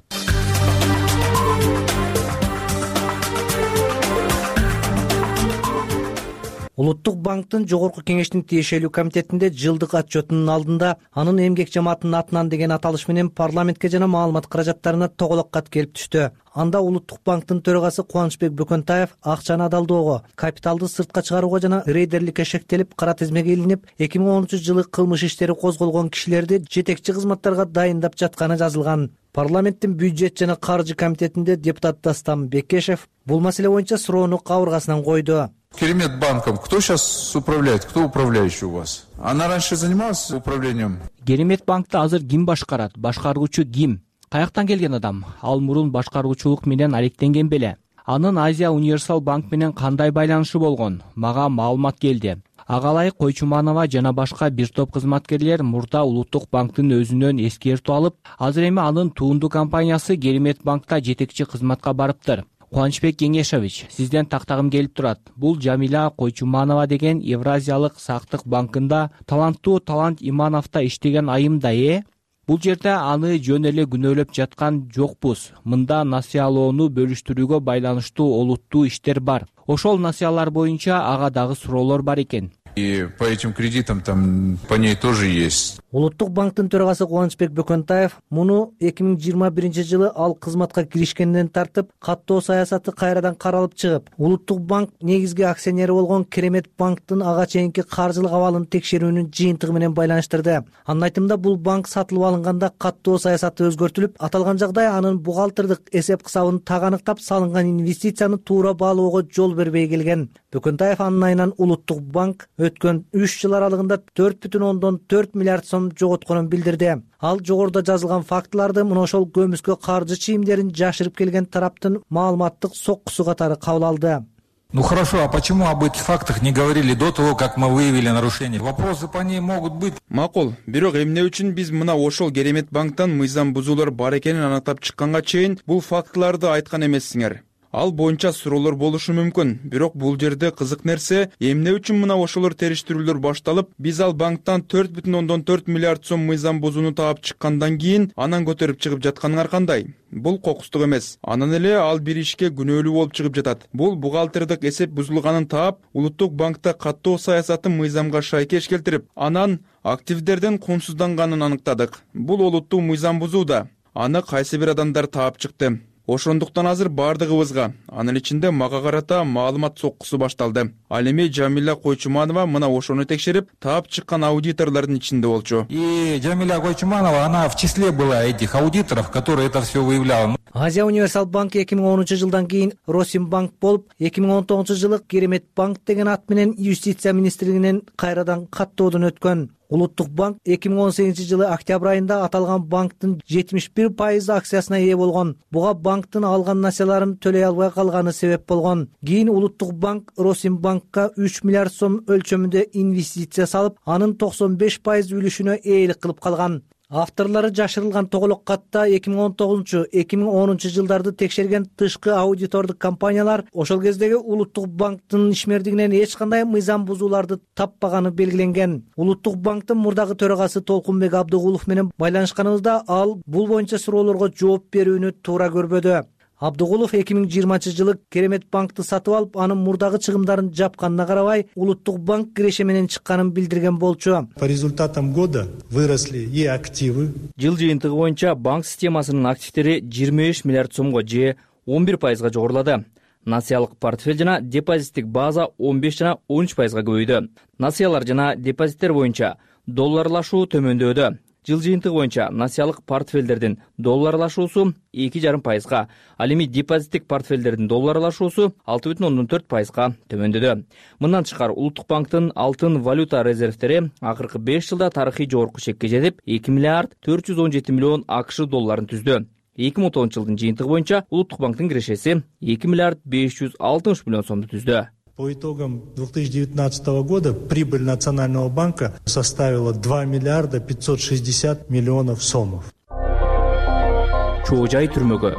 Улуттук банктын жогорку кеңештин тиешелүү комитетинде жылдык отчетунун алдында анын эмгек жамаатынын атынан деген аталыш менен парламентке жана маалымат каражаттарына тоголок кат келип түштү. Анда Улуттук банктын төрагасы Кубанычбек Бөкөнтаев акчаны адалдоого, капиталды сыртка чыгарууга жана рейдерликке шектелип, кара тизмеге илинип, 2013-жылы кылмыш иштери козголгон кишилерди жетекчи кызматтарга дайындап жатканы жазылган. Парламенттин бюджет жана каржы комитетинде депутат Дастан Бекешев бул маселе боюнча суроону кабыргасынан койду. Керемет банком кто сейчас управляет? Кто управляющий у вас? Она раньше занималась управлением? Керемет банкты азыр ким башкарат? Башкаруучу ким? Каяктан келген адам? Ал мурун башкаруучулук менен алектенген беле? Анын Азия Универсал банк менен кандай байланышы болгон? Мага маалымат келди. Ага ылайык Койчуманова жана башка бир топ кызматкерлер мурда Улуттук банктын өзүнөн эскертүү алып, азыр эми анын туунду компаниясы Керемет банкта жетекчи кызматка барыптыр. Кубанычбек Кеңешович, сизден тактагым келип турат. Бул Жамиля Койчуманова деген Евразиялык сактык банкында таланттуу Талант Имановда иштеген айымда Бул жерде аны жөн эле күнөөлөп жаткан жокпуз. Мында насыялоону бөлүштүрүүгө байланыштуу олуттуу иштер бар. Ошол насыялар боюнча ага дагы суроолор бар экен. И по этим кредитам там по ней тоже есть. Улуттук банктын төрагасы Кубанычбек Бөкөнтаев муну 2021-жылы ал кызматка киришкенден тартып, каттоо саясаты кайрадан каралып чыгып, Улуттук банк негизги акционери болгон Керемет банктын ага чейинки каржылык абалын текшерүүнүн жыйынтыгы менен байланыштырды. Анын айтымында бул банк сатылып алынганда каттоо саясаты өзгөртүлүп, аталган жагдай анын бухгалтердик эсеп кысабын так аныктап, салынган инвестицияны туура баалоого жол бербей келген. Бөкөнтаев анын айынан Улуттук банк өткөн 3 жыл аралыгында 4,4 миллиард сом жоготконун билдирди. Ал жогоруда жазылган фактыларды мына ошол көмүскө каржы чийимдерин жашырып келген тараптын маалыматтык соккусу катары кабыл алды. Ну хорошо, а почему об этих фактах не говорили до того, как мы выявили нарушения? Вопросы по ней могут быть. Макул, бирок эмне үчүн биз мына ошол Керемет банктан мыйзам бузуулар бар экенин аныктап чыкканга чейин бул фактыларды айткан эмессиңер? Ал боюнча суроолор болушу мүмкүн. Бирок бул жерде кызык нерсе, эмне үчүн мына ошолор териштирүүлөр башталып, биз ал банктан 4,4 миллиард сом мыйзам бузууну таап чыккандан кийин анан көтөрүп чыгып жатканыңар кандай? Бул кокустук эмес. Анан эле ал бир ишке күнөөлүү болуп чыгып жатат. Бул бухгалтердик эсеп бузулганын таап, Улуттук банкта каттоо саясатын мыйзамга шайкеш келтирип, анан активдерден кунсузданганын аныктадык. Бул олуттуу мыйзам бузуу да. Аны кайсы бир адамдар таап чыкты. Ошондуктан азыр бардыгыбызга, анын ичинде мага карата маалымат соккусу башталды. Ал эми Жамиля Койчуманова мына ошону текшерип, таап чыккан аудиторлордун ичинде болчу. И Жамиля Койчуманова, она в числе была этих аудиторов, которые это все выявляли. Азия Универсал банк 2010-жылдан кийин Росимбанк болуп, 2019-жылы Керемет банк деген ат менен Юстиция министрлигинен кайрадан каттоодон өткөн. Улуттук банк 2018-жылы октябрь айында аталган банктын 71% акциясына ээ болгон. Буга банктын алган насыяларын төлөй албай калганы себеп болгон. Кийин Улуттук банк Росимбанкка 3 миллиард сом өлчөмүндө инвестиция салып, анын 95% үлүшүнө ээлик кылып калган. Авторлары жашырылган тоголок катта 2019-2010 жылдарды текшерген тышкы аудитордук компаниялар ошол кездеги Улуттук банктын ишмердигинен эч кандай мыйзам бузууларды таппаганы белгиленген. Улуттук банктын мурдагы төрагасы Толкунбек Абдыгулов менен байланышканыбызда ал бул боюнча суроолорго жооп берүүнү туура көрбөдү. Абдыгулов 2020-жылы Керемет банкты сатып алып, анын мурдагы чыгымдарын жапканына карабай, Улуттук банк киреше менен чыкканын билдирген болчу. По результатам года выросли и активы. Жыл жыйынтыгы боюнча банк системасынын активдери 25 миллиард сомго же 11% жогорулады. Насыялык портфель жана депозиттик база 15 жана 13% көбөйдү. Насыялар жана депозиттер боюнча долларлашуу төмөндөдү. Жыл жыйынтыгы боюнча насыялык портфелдердин долларлашуусу 2,5%, ал эми депозиттик портфелдердин долларлашуусу 6,4%га төмөндөдү. Мындан тышкары Улуттук банктын алтын валюта резервтери акыркы 5 жылда тарыхый жогорку чекке жетип, 2 миллиард 417 миллион АКШ долларын түздү. 2010 жылдын жыйынтыгы боюнча Улуттук банктын кирешеси 2 миллиард 560 миллион сомду түздү. По итогам 2019 года прибыль Национального банка составила 2 миллиарда 560 миллионов сомов. Чоо жай түрмөгө.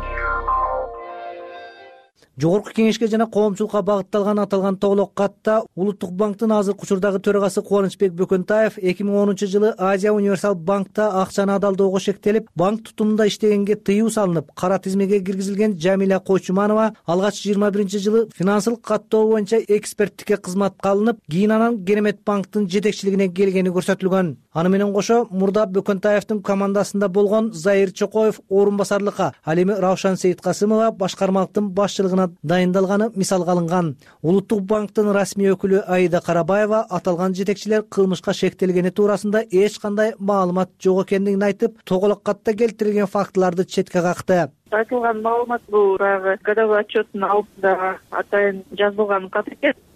Жогорку кеңешке жана коомчулукка багытталган аталган тоголок катта Улуттук банктын азыркы учурдагы төрагасы Кубанычбек Бөкөнтаев 2010-жылы Азия Универсал банкта акчаны адалдоого шектелип, банк тутумунда иштегенге тыюу салынып, кара тизмеге киргизилген Жамиля Койчуманова алгач 21-жылы финансылык каттоо боюнча эксперттикке кызматка алынып, кийин анан Керемет банктын жетекчилигине келгени көрсөтүлгөн. Аны менен кошо мурда Бөкөнтаевдин командасында болгон Заир Чокоев орун басарлыкка, ал эми Раушан Сейиткасымова башкармалыктын башчылыгына дайындалганы мисалга алынган. Улуттук банктын расмий өкүлү Аида Карабаева аталган жетекчилер кылмышка шектелгени туурасында эч кандай маалымат жок экендигин айтып, тоголок катта келтирилген фактыларды четке какты. Айтылган маалымат бул баягы годовой отчеттун алдында атайын жазылган кат экен.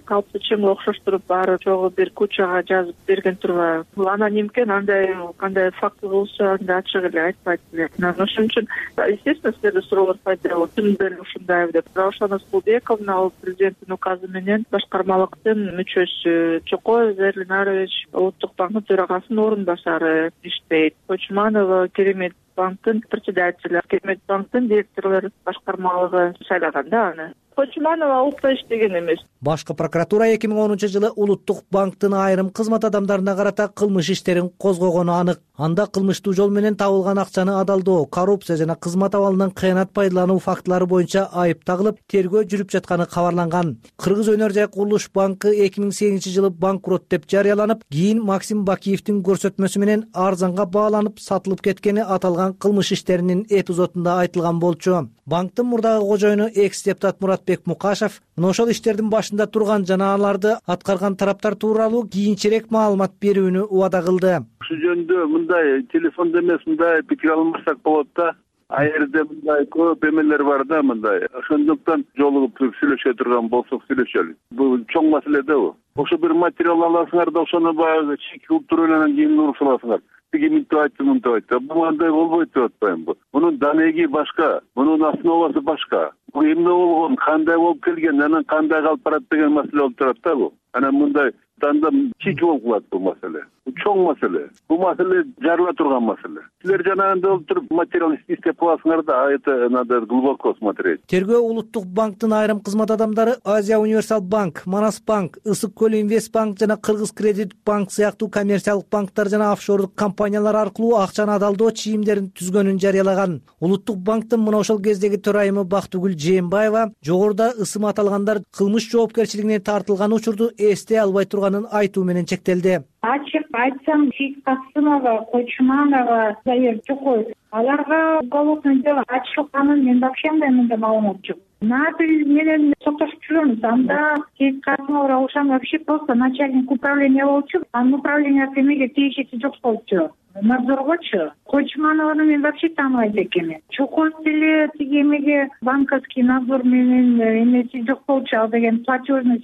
калпты чыңга окшоштуруп баары жогу бир кучага жазып берген турбайбы. Бул аноним экен, андай кандай факты болсо анда ачык эле айтпайт эле. Ошон үчүн естественно силерде суроолор пайда болот. Чынында эле ушундайбы деп. Раушан Аскулбековна ал президенттин указы менен башкармалыктын мүчөсү, Чокоев Зерлинарович Улуттук банктын төрагасынын орун басары иштейт. Кочманова Керемет банктын председатели, Керемет банктын директорлор башкармалыгы шайлаган да аны. Кочманова улутта иштеген эмес. Башкы прокуратура 2010-жылы Улуттук банктын айрым кызмат адамдарына карата кылмыш иштерин козгогону анык. Анда кылмыштуу жол менен табылган акчаны адалдоо, коррупция жана кызмат абалынан кыянат пайдалануу фактылары боюнча айып тагылып, тергөө жүрүп жатканы кабарланган. Кыргыз өнөр жай курулуш банкы 2008-жылы банкрот деп жарыяланып, кийин Максим Бакиевдин көрсөтмөсү менен арзанга бааланып сатылып кеткени аталган кылмыш иштеринин эпизодунда айтылган болчу. Банктын мурдагы кожоюну экс-депутат Муратбек Мукашев мына ошол иштердин башында турган жана аларды аткарган тараптар тууралуу кийинчерээк маалымат берүүнү убада кылды. Ушул жөнүндө мындай телефондо эмес мындай пикир алмасак болот да. Айрда мындай көп эмелер бар да мындай. Ошондуктан жолугуп сүйлөшө турган болсок сүйлөшөлү. Бул чоң маселе да бул. Ошо бир материал аласыңар да ошону баягы чек кылып туруп анан кийин урушуп аласыңар. Мынтип айтты, мынтип айтты. Бул андай болбойт деп атпайм бул. Мунун данеги башка, мунун основасы башка. Бул эмне болгон, кандай болуп келген, анан кандай калып барат деген маселе болуп турат да бул. Анан мындай танда чечип болуп калат бул маселе. Бул чоң маселе. Бул маселе жарыла турган маселе. Силер жанагында болуп туруп материал издеп коесуңар да, это надо глубоко смотреть. Тергөө Улуттук банктын айрым кызмат адамдары Азия Универсал банк, Манас банк, Ысык көл Инвест банк жана Кыргыз кредит банк сыяктуу коммерциялык банктар жана офшордук компаниялар аркылуу акчаны адалдоо чийимдерин түзгөнүн жарыялаган. Улуттук банктын мына ошол кездеги төрайымы Бактыгүл Жээнбаева жогоруда ысым аталгандар кылмыш жоопкерчилигине тартылган учурду эстей албай турганын айтуу менен чектелди. Ачык айтсам, Касымова, Кочманова, Заир Чокоев, аларга уголовный дело ачылганын мен вообще мындай маалымат жок. Надыр менен соттошуп жүрөбүз. Анда Касымова Раушан вообще просто начальник управления болчу. Анын управлениясы эмеге тиешеси жок болчу. Надзоргочу. Кочманованы мен вообще тааныбайт экенмин. Чокоев деле тиги эмеге банковский надзор менен эмеси жок болчу. Ал деген платежный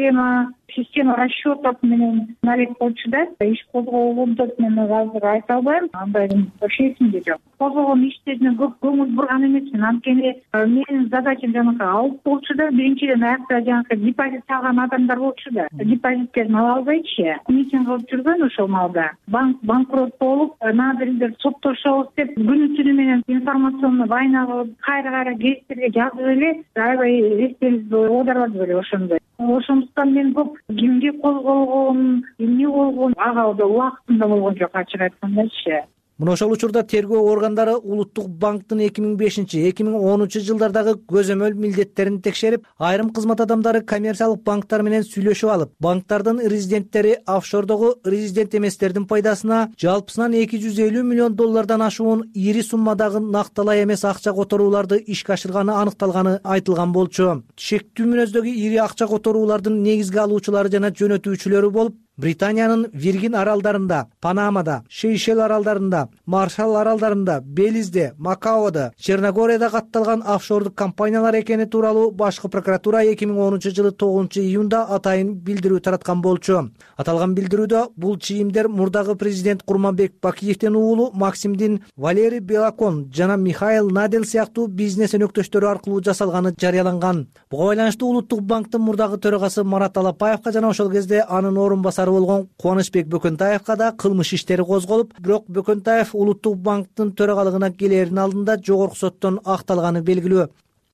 система расчетов менен налет болчу да. Иш козголгон деп мен азыр айта албайм. Андай вообще эсимде жок. Козголгон иштерине көп көңүл бурган эмесмин. Анткени менин задачам жанагы алып болчу да. Биринчиден аякта жанагы депозит салган адамдар болчу да. Депозиттерин ала албайчы. Митинг кылып жүргөн ошол маалда. Банк банкрот болуп, надырлер соттошобуз деп күнү түнү менен информационный война кылып, кайра гезиттерге жазып эле, аябай эстерибизди оодарбады беле ошондой. Ошондуктан мен көп кимге козголгон, эмне болгон ага убактында болгон жок, ачык айткандачы. Мына ошол учурда тергөө органдары Улуттук банктын 2005-2010 жылдардагы көзөмөл милдеттерин текшерип, айрым кызмат адамдары коммерциялык банктар менен сүйлөшүп алып, банктардын резиденттери офшордогу резидент эместердин пайдасына жалпысынан $250 миллион ашуун ири суммадагы накталай эмес акча которууларды ишке ашырганы аныкталганы айтылган болчу. Шектүү мүнөздөгү ири акча которуулардын негизги алуучулары жана жөнөтүүчүлөрү болуп, Британиянын Виргин аралдарында, Панамада, Шейшел аралдарында, Маршалл аралдарында, Белизде, Макаода, Черногорияда катталган офшордук компаниялар экени тууралуу башкы прокуратура 2010-жылы 9-июнда атайын билдирүү тараткан болчу. Аталган билдирүүдө бул чийимдер мурдагы президент Курманбек Бакиевдин уулу Максимдин Валерий Белакон жана Михаил Надел сыяктуу бизнес өнөктөштөрү аркылуу жасалганы жарыяланган. Буга байланыштуу Улуттук банктын мурдагы төрагасы Марат Алапаевга жана ошол кезде анын орун басары болгон Кубанычбек Бөкөнтаевга да кылмыш иштери козголуп, бирок Бөкөнтаев Улуттук банктын төрагалыгына келерин алдында жогорку соттон акталганы белгилүү.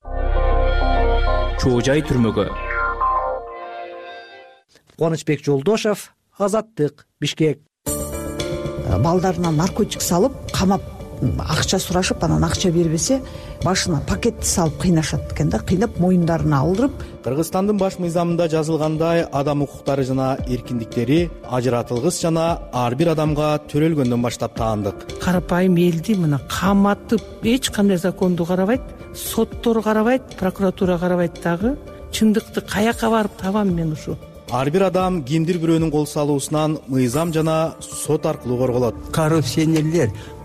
Чоо жай түрмөгө. Кубанычбек Жолдошев, Азаттык, Бишкек. Балдарына наркотик салып, камап акча сурашып, анан акча бербесе, башына пакетти салып кыйнашат экен да, кыйнап моюндарына алдырып. Кыргызстандын баш мыйзамында жазылгандай адам укуктары жана эркиндиктери ажыратылгыс жана ар бир адамга төрөлгөндөн баштап таандык. Карапайым элди мына каматып, эч кандай законду карабайт, соттор карабайт, прокуратура карабайт дагы. Чындыкты каяка барып табам мен ушу? Ар бир адам кимдир бирөөнүн кол салуусунан мыйзам жана сот аркылуу корголот. Коррупционерлер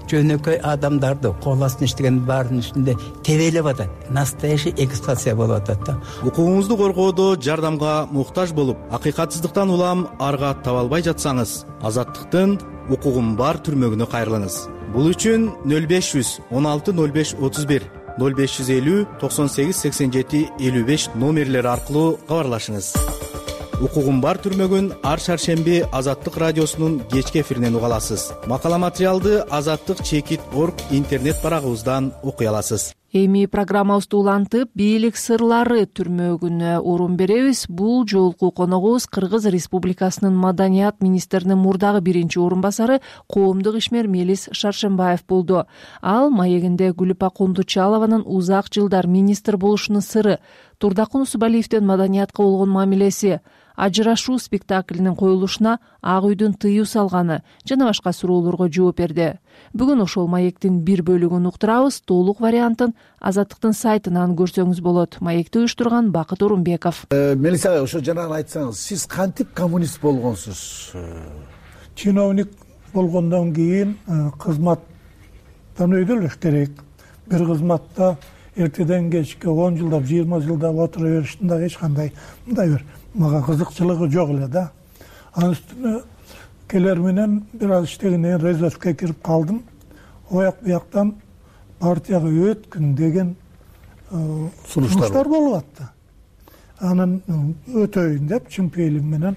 жөнөкөй адамдарды кол астына иштеген баарынын үстүндө тебелеп атат. Настоящий эксплуатация болуп атат да. Укугуңузду коргоодо жардамга муктаж болуп, акыйкатсыздыктан улам арга таба албай жатсаңыз, Азаттыктын укугум бар түрмөгүнө кайрылыңыз. Бул үчүн 0500 16 05 31 0550 98 87 55 номерлери аркылуу кабарлашыңыз. Укугум бар түрмөгүн ар шаршемби Азаттык радиосунун кечки эфиринен уга аласыз. Макала материалды azаттык.org интернет барагыбыздан окуй аласыз. Эми программабызды улантып, бийлик сырлары түрмөгүнө орун беребиз. Бул жолку коногубуз Кыргыз Республикасынын Маданият министринин мурдагы биринчи орун басары коомдук ишмер Мелис Шаршембаев болду. Ал маегинде Гүлүпа Кондучалованын узак жылдар министр болушунун сыры, Турдакун Усубалиевдин маданиятка болгон мамилеси, ажырашуу спектаклинин коюлушуна Ак үйдүн тыюу салганы жана башка суроолорго жооп берди. Бүгүн ошол маектин бир бөлүгүн уктурабыз. Толук вариантын Азаттыктын сайтынан көрсөңүз болот. Маекти уюштурган Бакыт Орунбеков. Мелис ага, ошо жанагы айтсаңыз, сиз кантип коммунист болгонсуз? Чиновник болгондон кийин кызматтан өйдөлүш керек. Бир кызматта эртеден кечке 10 жылдап, 20 жылдап отура бериштин да эч кандай мындай бир мага кызыкчылыгы жок эле да. Анын үстүнө келер менен бир аз иштегенден кийин резервке кирип калдым. Ояк бияктан партияга өткүн деген сунуштар болуп атты. Анын өтөйүн деп чын пейилим менен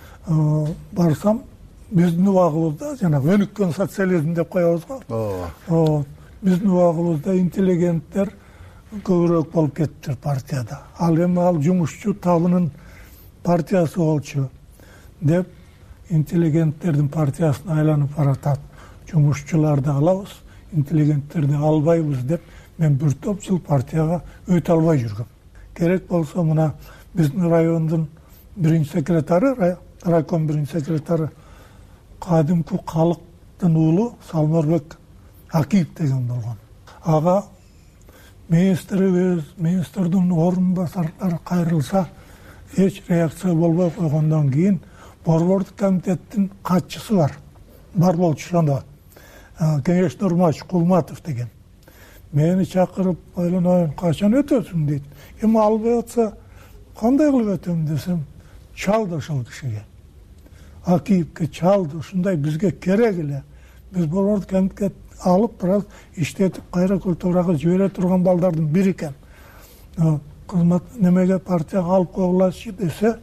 барсам, биздин убагыбызда жанагы өнүккөн социализм деп коебуз го. Биздин убагыбызда интеллигенттер көбүрөөк болуп кетти партияда. Ал эми ал жумушчу табынын партиясы болчу деп интеллигенттердин партиясына айланып баратат. Жумушчуларды алабыз, интеллигенттерди албайбыз деп мен бир топ жыл партияга өтө албай жүргөм. Керек болсо мына биздин райондун биринчи секретары, райком биринчи секретары кадимки калктын уулу Салмарбек Акиев деген болгон. Ага министрибиз, министрдин орун басарлары кайрылса эч реакция болбой койгондон кийин Борбордук комитеттин катчысы бар болчу ошондо. Кеңеш Нурмаш Кулматов деген. Мени чакырып, ойлонойм, качан өтөсүң дейт. Эми албай атса кандай кылып өтөм десем, чалды ошол кишиге. Акиевке чалды, ушундай бизге керек эле. Биз Борбордук комитет алып бираз иштетип кайра культурага жибере турган балдардын бири экен. Кызмат немеге партияга алып койгулачы десе,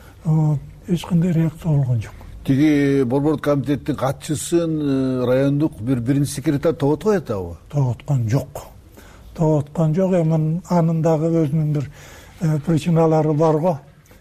эч кандай реакция болгон жок. Тиги Борбордук комитеттин катчысын райондук биринчи секретарь тоготкой атабы? Тоготкон жок. Эми анын дагы өзүнүн бир причиналары бар го.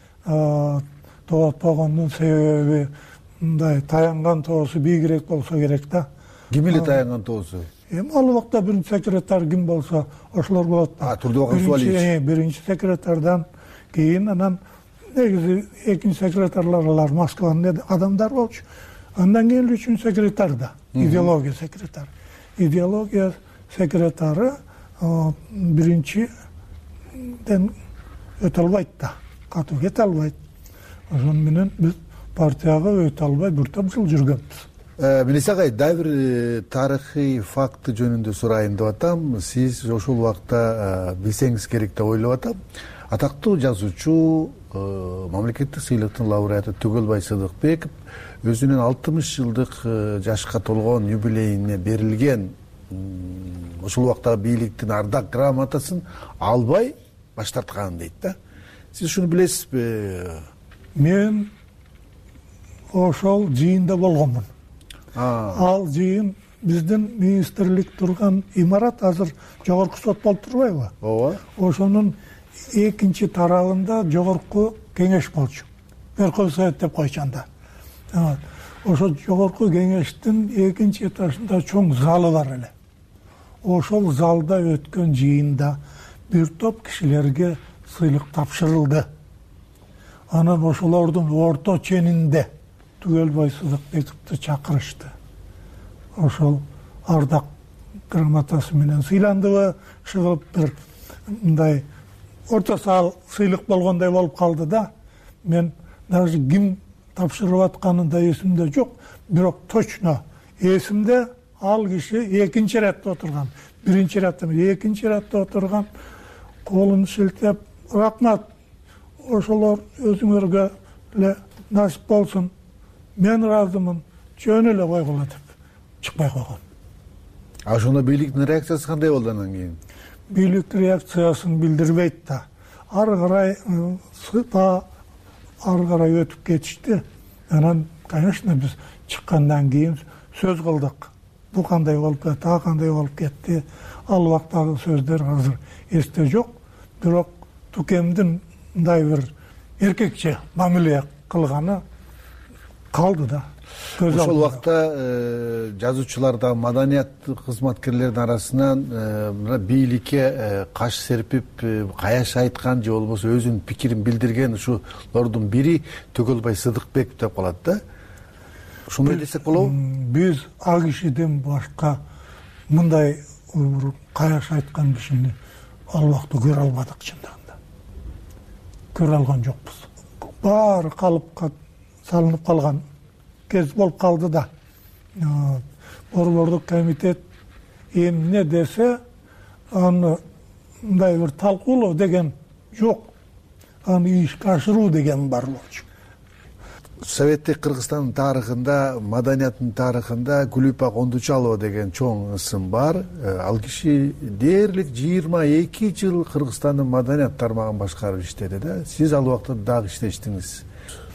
Тоготпогондун себеби мындай таянган тоосу бийигирээк болсо керек да. Ким эле таянган тоосу? Эми ал убакта биринчи секретарь ким болсо ошолор болот. Турдубаков Усубалиевич. Биринчи секретардан кийин анан негизи экинчи секретарлар алар Москванын адамдар болчу. Андан кийин үчүнчү секретарь да, идеология секретарь. Идеология секретары биринчиден өтө албайт да, катуу кете албайт. Ошон менен биз партияга өтө албай бир топ жыл жүргөнбүз. Мелис агай, дагы бир тарыхый факты жөнүндө сурайын деп атам. Сиз ошол убакта билсеңиз керек деп ойлоп атам. Атактуу жазуучу, мамлекеттик сыйлыктын лауреаты Түгөлбай Сыдыкбеков өзүнүн 60 жылдык жашка толгон юбилейине берилген ошол убактагы бийликтин ардак грамотасын албай баш тарткан дейт да. Сиз ушуну билесизби? Мен ошол жыйында болгонмун. Ал жыйын биздин министрлик турган имарат азыр жогорку сот болуп турбайбы? Ооба. Ошонун экинчи тарабында жогорку кеңеш болчу. Верховный совет деп койчанда. Ошол жогорку кеңештин экинчи этажында чоң залы бар эле. Ошол залда өткөн жыйында бир топ кишилерге сыйлык тапшырылды. Анан ошолордун орто ченинде Түгөлбай Сыдыкбековду чакырышты. Ошол ардак грамотасы менен сыйландыбы, чыгып бир мындай орто сал сыйлык болгондой болуп калды да. Мен даже ким тапшырып атканы да эсимде жок, бирок точно эсимде ал киши экинчи иретте отурган, биринчи иретте эмес, экинчи иретте отурган, колун шилтеп, рахмат, ошолор өзүңөргө эле насип болсун, мен ыраазымын, жөн эле койгула деп чыкпай койгон. Ошондо бийликтин реакциясы кандай болду андан кийин? Бийлик реакциясын билдирбейт да. Ары карай өтүп кетишти. Анан, конечно, биз чыккандан кийин сөз кылдык. Бул кандай болуп кетти, а кандай болуп кетти. Ал убактагы сөздөр азыр эсте жок. Бирок Тукемдин мындай бир эркекче мамиле кылганы калды да. Ошол убакта жазуучуларда, маданият кызматкерлердин арасынан бийликке каш серпип, каяш айткан же болбосо өзүнүн пикирин билдирген ушулордун бири Төгөлбай Сыдыкбеков деп калат да. Ошондой десек болобу? Биз ал кишиден башка мындай каяш айткан кишини ал убакта көрө албадык чындыгында. Көрө алган жокпуз. Баары калыпка салынып калган кез болуп калды да. Борбордук комитет эмне десе, аны мындай бир талкуулоо деген жок. Аны ишке ашыруу деген бар болчу. Советтик Кыргызстандын тарыхында, маданияттын тарыхында Гүлүпа Кондучалова деген чоң ысым бар. Ал киши дээрлик 22 жыл Кыргызстандын маданият тармагын башкарып иштеди да. Сиз ал убакта дагы иштештиңиз.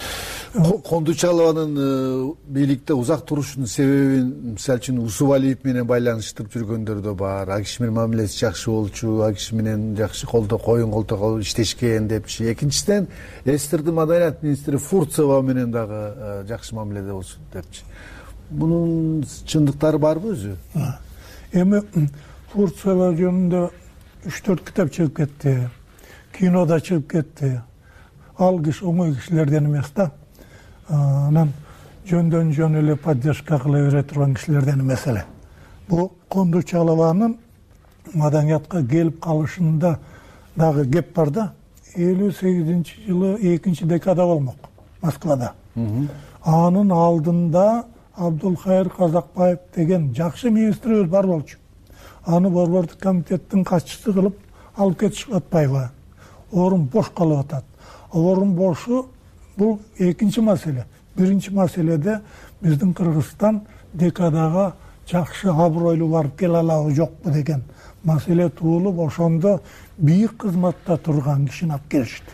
Кондучалованын бийликте узак турушунун себебин, мисалы үчүн Усубалиев менен байланыштырып жүргөндөр да бар. А киши менен мамилеси жакшы болчу, а киши менен жакшы коюн колдоо кылып иштешкен депчи. Экинчиден, СССРдин маданият министри Фурцева менен дагы жакшы мамиледе болчу депчи. Бунун чындыктары барбы өзү? Эми Фурцева жөнүндө 3-4 китап чыгып кетти. Кинода чыгып кетти. Ал киши оңой кишилерден эмес да. Анан жөндөн жөн эле поддержка кыла бере турган кишилерден эмес эле. Бул Кондучалованын маданиятка келип калышында дагы кеп бар да. 58-жылы 2 декада болмок Москвада. Анын алдында Абдулхайыр Казакбаев деген жакшы министрибиз бар болчу. Аны борбордук комитеттин катчысы кылып алып кетишип атпайбы? Орун бош калып атат. Орун бошу бул экинчи маселе. Биринчи маселеде биздин Кыргызстан декадага жакшы абройлуу барып келе алабы жокпу деген маселе туулуп, ошондо бийик кызматта турган кишини алып келишти.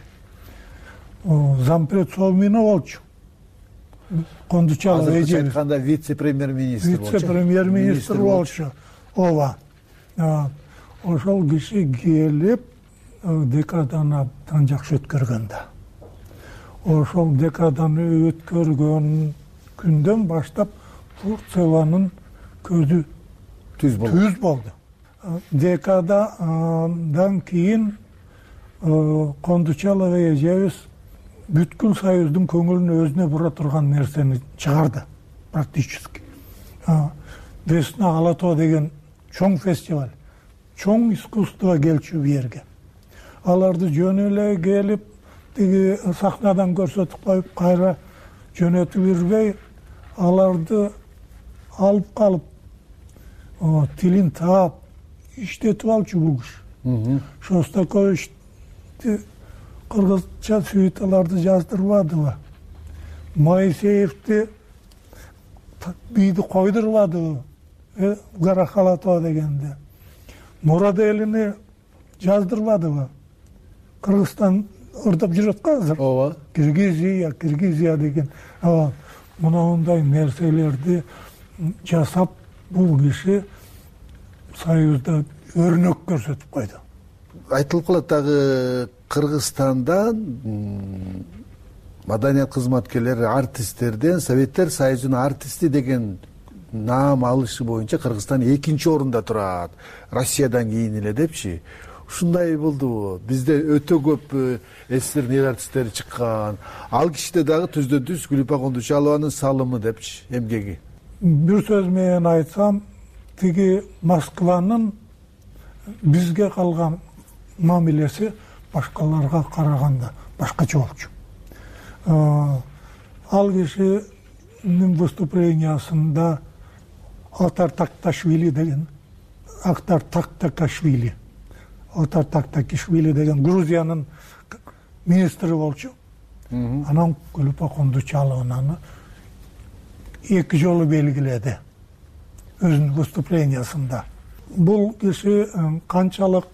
Зампред Совмина болчу. Кондучалова азыркыча айтканда вице-премьер-министр болчу. Вице-премьер-министр болчу. Ооба. Ошол киши келип декаданы абдан жакшы өткөргөн да. Ошол декаданы өткөргөн күндөн баштап Фурцеванын көзү түз болду. Декадан кийин Кондучалова эжебиз бүткүл союздун көңүлүн өзүнө бура турган нерсени чыгарды практически. Весна Алатоо деген чоң фестиваль, чоң искусство келчү бу жерге. Аларды жөн эле келип, тиги сахнадан көрсөтүп коюп, кайра жөнөтүп бербей, аларды алып калып, тилин таап, иштетип алчу бул киши. Шостаковичти кыргызча сюиталарды жаздырбадыбы? Моисеевти бийди койдурбадыбы? Гарахалатоо дегенде. Мураделини жаздырбадыбы? Кыргызстан ырдап жүрөт го азыр. Ооба. Киргизия деген. Мындай нерселерди жасап бул киши союзда өрнөк көрсөтүп койду. Айтылып калат дагы Кыргызстандан маданият кызматкерлери артисттерден Советтер Союзунун артисти деген наам алышы боюнча Кыргызстан 2-нчи орунда турат. Россиядан кийин эле депчи. Ушундай болдубу? Бизде өтө көп СССРдин эл артисттери чыккан. Ал кишиде дагы түздөн-түз Гүлүпа Кондучалованын салымы депчи, эмгеги. Бир сөз менен айтсам, тиги Москванын бизге калган мамилеси башкаларга караганда башкача болчу. Ал кишинин выступлениясында Отар Такташвили деген деген Грузиянын министри болчу. Анан келип окунду чалыгын 2 жолу белгиледи өзүнүн выступлениясында. Бул киши канчалык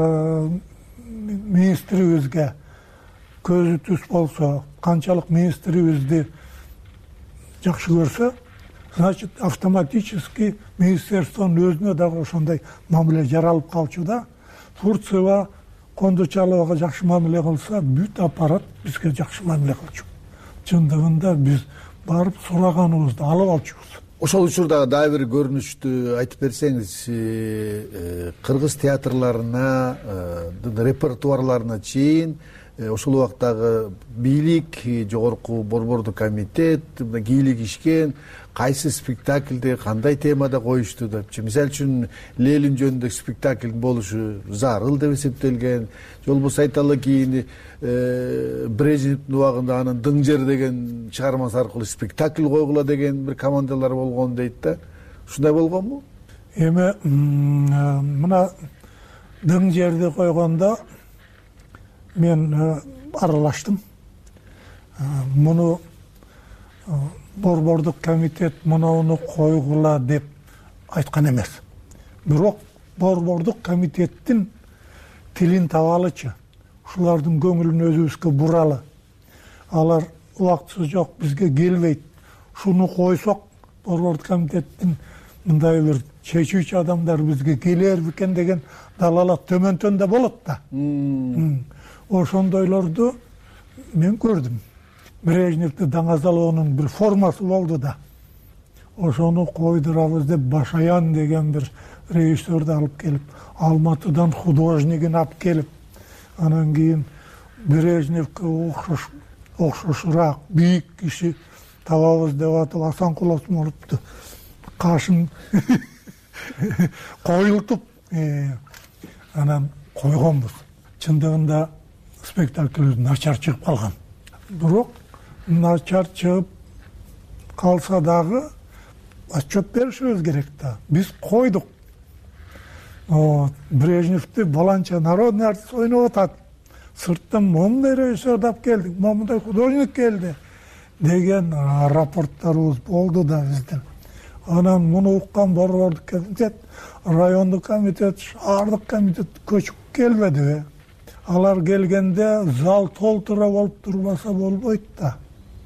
министрибизге көзү түз болсо, канчалык министрибизди жакшы көрсө, значит автоматически министерствонун өзүнө дагы ошондой мамиле жаралып калчу да. Турцияга Кондучаловага жакшы мамиле кылса, бүт аппарат бизге жакшы мамиле кылчу. Чындыгында биз барып сураганыбызды алып алчубуз. Ошол учурдагы дагы бир көрүнүштү айтып берсеңиз, кыргыз театрларына, репертуарларына чейин ошол убактагы бийлик, жогорку борбордук комитет кийлигишкен, кайсы спектакльди кандай темада коюшту депчи. Мисалы үчүн Ленин жөнүндө спектакль болушу зарыл деп эсептелген. Жол болсо айталы кийин Брежневдин убагында анын Дың жер деген чыгармасы аркылуу спектакль койгула деген бир командалар болгон дейт да. Ушундай болгонбу? Эми мына Дың жерди койгондо мен аралаштым. Муну борбордук комитет муну койгула деп айткан эмес. Бирок борбордук комитеттин тилин табалычы. Ушулардын көңүлүн өзүбүзгө буралы. Алар убактысы жок, бизге келбейт. Шуну койсок, борбордук комитеттин мындай бир чечүүчү адамдар бизге келер бекен деген далалат төмөнтөн да болот да. Ошондойлорду мен көрдүм. Брежневди даңазалоонун бир формасы болду да. Ошону койдурабыз деп Башаян деген бир режиссерди алып келип, Алматыдан художнигин алып келип, анан кийин Брежневке окшошураак бийик киши табабыз деп атып, Асанкул Осмоновду кашын коюлтуп, анан койгонбуз. Чындыгында спектакль начар чыгып калган. Бирок начар чыгып калса дагы отчет беришибиз керек да. Биз койдук. Брежневди баланча народный артист ойноп атат. Сырттан мондай режиссерди алып келдик, мондай художник келди деген рапорттарыбыз болду да биздин. Анан муну уккан борбордук комитет, райондук комитет, шаардык комитет көчүп келбедиби? Алар келгенде зал толтура болуп турбаса болбойт да.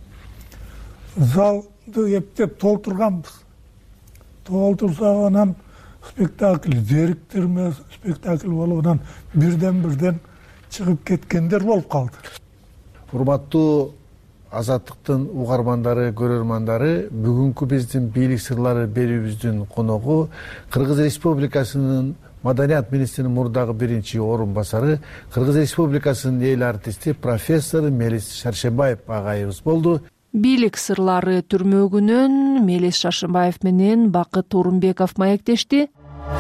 Залды эптеп толтурганбыз. Толтурса анан спектакль зериктирме спектакль болуп, анан бирден чыгып кеткендер болуп калды. Урматтуу Азаттыктын угармандары, көрөрмандары, бүгүнкү биздин бийлик сырлары берүүбүздүн коногу Кыргыз Республикасынын Маданият министринин мурдагы биринчи орун басары, Кыргыз Республикасынын эл артисти профессор Мелис Шаршембаев агайыбыз болду. Бийлик сырлары түрмөгүнөн Мелис Шаршембаев менен Бакыт Турунбеков маектешти.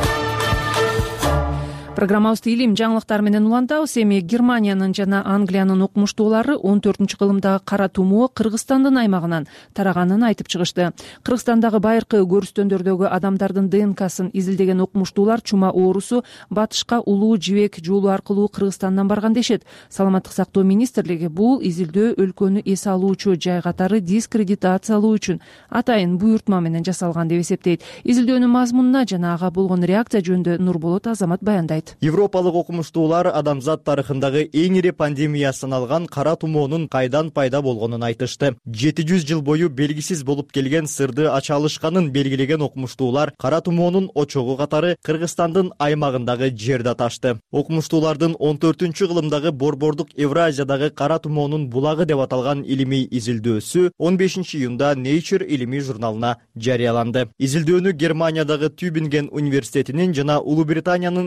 Программабызды илим жаңылыктар менен улантабыз. Эми Германиянын жана Англиянын окумуштуулары 14-кылымдагы кара тумоо Кыргызстандын аймагынан тараганын айтып чыгышты. Кыргызстандагы байыркы көрүстөндөрдөгү адамдардын ДНКсын изилдеген окумуштуулар чума оорусу батышка улуу жибек жолу аркылуу Кыргызстандан барган дешет. Саламаттык сактоо министрлиги бул изилдөө өлкөнү эс алуучу жай катары дискредитациялоо үчүн атайын буйртма менен жасалган деп эсептейт. Изилдөөнүн мазмунуна жана ага болгон реакция жөнүндө Нурболот Азамат баяндайт. Европалык окумуштуулар адамзат тарыхындагы эң ири пандемия саналган кара тумоонун кайдан пайда болгонун айтышты. 700 жыл бою белгисиз болуп келген сырды ача алышканын белгилеген окумуштуулар кара тумоонун очогу катары Кыргызстандын аймагындагы жерди аташты. Окумуштуулардын 14-кылымдагы борбордук Евразиядагы кара тумоонун булагы деп аталган илимий изилдөөсү 15-июнда Nature илимий журналына жарыяланды. Изилдөөнү Германиядагы Тюбинген университетинин жана Улуу Британиянын Стерлинг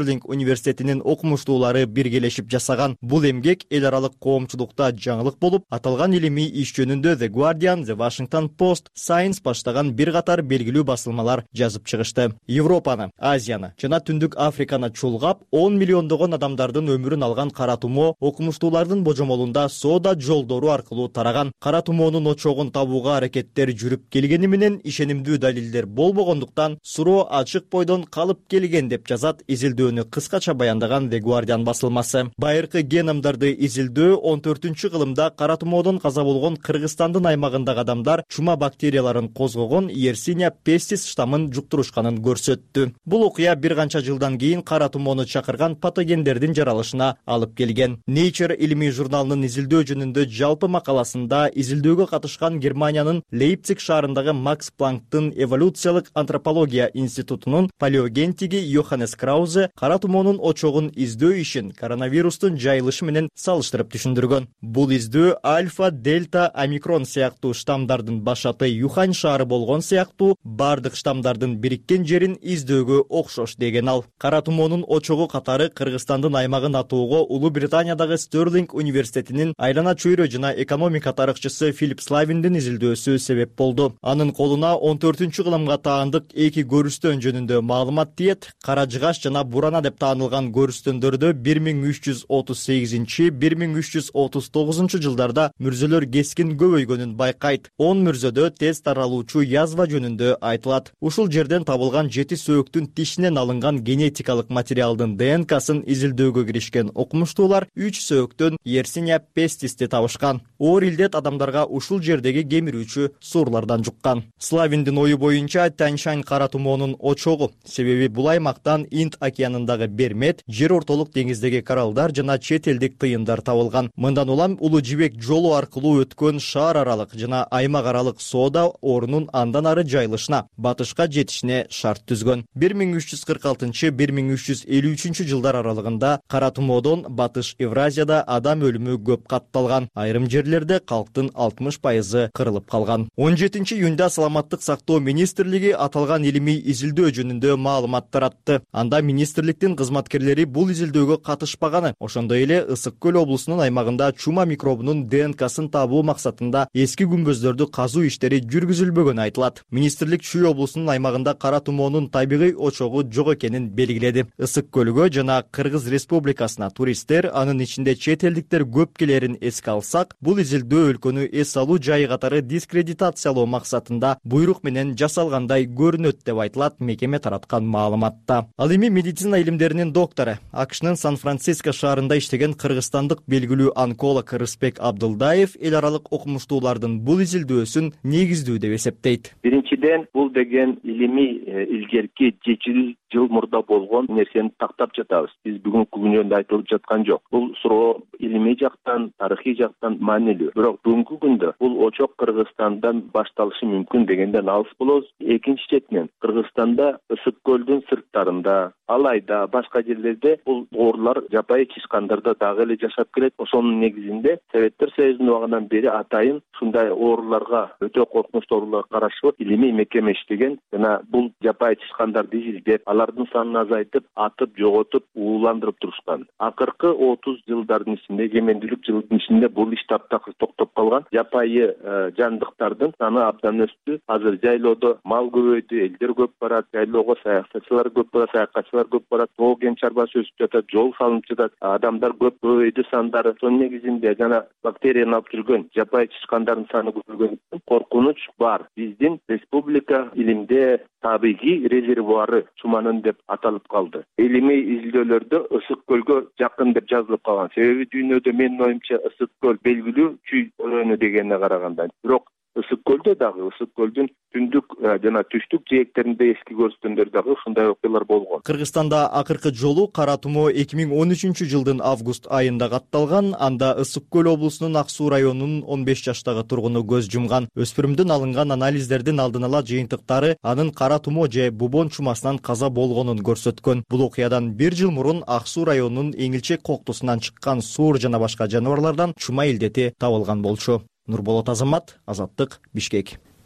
Стерлинг университетинин окумуштуулары биргелешип жасаган бул эмгек эл аралык коомчулукта жаңылык болуп, аталган илимий иш жөнүндө The Guardian, The Washington Post, Science баштаган бир катар белгилүү басылмалар жазып чыгышты. Европаны, Азияны жана Түндүк Африканы чулгап, 10 миллиондогон адамдардын өмүрүн алган кара тумоо окумуштуулардын божомолунда соода жолдору аркылуу тараган. Кара тумоонун очогун табууга аракеттер жүрүп келгени менен ишенимдүү далилдер болбогондуктан суроо ачык бойдон калып келген деп жазат изилдөөнү кыскача баяндаган The Guardian басылмасы. Байыркы геномдарды изилдөө 14-кылымда кара тумоодон каза болгон Кыргызстандын аймагындагы адамдар чума бактерияларын козгогон Yersinia pestis штамын жуктурушканын көрсөттү. Бул окуя бир канча жылдан кийин кара тумоону чакырган патогендердин жаралышына алып келген. Nature илимий журналынын изилдөө жөнүндө жалпы макаласында изилдөөгө катышкан Германиянын Лейпциг шаарындагы Макс Планктын эволюциялык антропология институтунун палеогентиги Йоханнес Краузе кара тумоонун очогун издөө ишин коронавирустун жайылышы менен салыштырып түшүндүргөн. Бул издөө альфа, дельта, омикрон сыяктуу штамдардын башаты Юхан шаары болгон сыяктуу бардык штамдардын бириккен жерин издөөгө окшош деген ал. Кара тумоонун очогу катары Кыргызстандын аймагын атоого Улуу Британиядагы Стерлинг университетинин айлана чөйрө жана экономика тарыхчысы Филипп Славиндин изилдөөсү себеп болду. Анын колуна 14-кылымга таандык эки көрүстөн жөнүндө маалымат тиет. Кара жыгаш жана бурана деп таанылган көрүстөндөрдө 1338-1339 жылдарда мүрзөлөр кескин көбөйгөнүн байкайт. 10 мүрзөдө тез таралуучу язва жөнүндө айтылат. Ушул жерден табылган 7 сөөктүн тишинен алынган генетикалык материалдын ДНК-сын изилдөөгө киришкен окумуштуулар 3 сөөктөн Yersinia pestisти табышкан. Оор илдет адамдарга ушул жердеги кемирүүчү суурлардан жуккан. Славиндин ою боюнча Таньшань кара тумоонун очогу. Себеби бул аймактан Инд океанындагы бермет, жер ортолук деңиздеги коралдар жана чет элдик тыйындар табылган. Мындан улам Улуу Жибек жолу аркылуу өткөн шаар аралык жана аймак аралык соода орунун андан ары жайылышына, батышка жетишине шарт түзгөн. 1340-1353 жылдар аралыгында кара тумоодон батыш Евразияда адам өлүмү көп катталган. Айрым жерлерде калктын 60% кырылып калган. 17-июнда Саламаттык сактоо министрлиги аталган илимий изилдөө жөнүндө маалымат таратты. Анда министрликтин кызматкерлери бул изилдөөгө катышпаганы, ошондой эле Ысык көл облусунун аймагында чума микробунун ДНК-сын табуу максатында эски күмбөздөрдү казуу иштери жүргүзүлбөгөнү айтылат. Министрлик Чүй облусунун аймагында кара тумоонун табигый очогу жок экенин белгиледи. Ысык көлгө жана Кыргыз Республикасына туристтер, анын ичинде чет элдиктер көп келерин эске алсак, бул изилдөө өлкөнү эс алуу жайы катары дискредитациялоо максатында буйрук менен жасалгандай көрүнөт деп айтылат мекеме тараткан маалыматта. Ал эми медицина илимдеринин доктору, АКШнын Сан-Франциско шаарында иштеген кыргызстандык белгилүү онколог Рыспек Абдылдаев эл аралык окумуштуулардын бул изилдөөсүн негиздүү деп эсептейт. Биринчиден, бул деген илимий илгерки 700 жыл мурда болгон нерсени тактап жатабыз. Биз бүгүнкү күндө айтылып жаткан жок. Бул суроо илимий жактан, тарыхый жактан маанилүү. Бирок бүгүнкү күндө бул очок Кыргызстандан башталышы мүмкүн дегенден алыс болобуз. Экинчи четинен, Кыргызстанда Ысык көлдүн сырттарында, Алайда, башка жерлерде бул оорлар жапайы чычкандарда дагы эле жашап келет. Ошонун негизинде Советтер Союзунун убагынан бери атайын ушундай оорлорго, өтө коркунучтуу оорлорго каршы илимий мекеме иштеген жана бул жапайы чычкандарды изилдеп, алардын санын азайтып, атып, жоготуп, ууландырып турушкан. Акыркы 30 жылдардын ичинде, кемендүүлүк жылдын ичинде бул иш таптакыр токтоп калган. Жапайы жандыктардын саны абдан өстү. Азыр жайлоодо мал көбөйдү, элдер көп барат, жайлоого саякатчылар көп барат, көп барат, тоо кен чарбасы өсүп жатат, жол салынып жатат, адамдар көп көбөйдү сандары. Сонун негизинде жана бактерияны алып жүргөн жапайы чычкандардын саны көбөйгөндүктөн коркунуч бар. Биздин республика илимде табигый резервуары чуманын деп аталып калды. Илимий изилдөөлөрдө Ысык көлгө жакын деп жазылып калган. Себеби дүйнөдө менин оюмча Ысык көл белгилүү Чүй өрөөнү дегенине караганда. Бирок Ысык көлдө дагы Ысык көлдүн түндүк жана түштүк жээктеринде эски көрүстөндөр дагы ушундай окуялар болгон. Кыргызстанда акыркы жолу кара тумоо 2013 жылдын август айында катталган. Анда Ысык көл облусунун Ак Суу районунун 15 жаштагы тургуну көз жумган. Өспүрүмдүн алынган анализдердин алдын ала жыйынтыктары анын кара тумоо же бубон чумасынан каза болгонун көрсөткөн. Бул окуядан 1 жыл мурун Ак Суу районунун Эңилчек коктусунан чыккан суур жана башка жаныбарлардан чума илдети табылган болчу. Нурболот Азамат, Азаттык, Бишкек.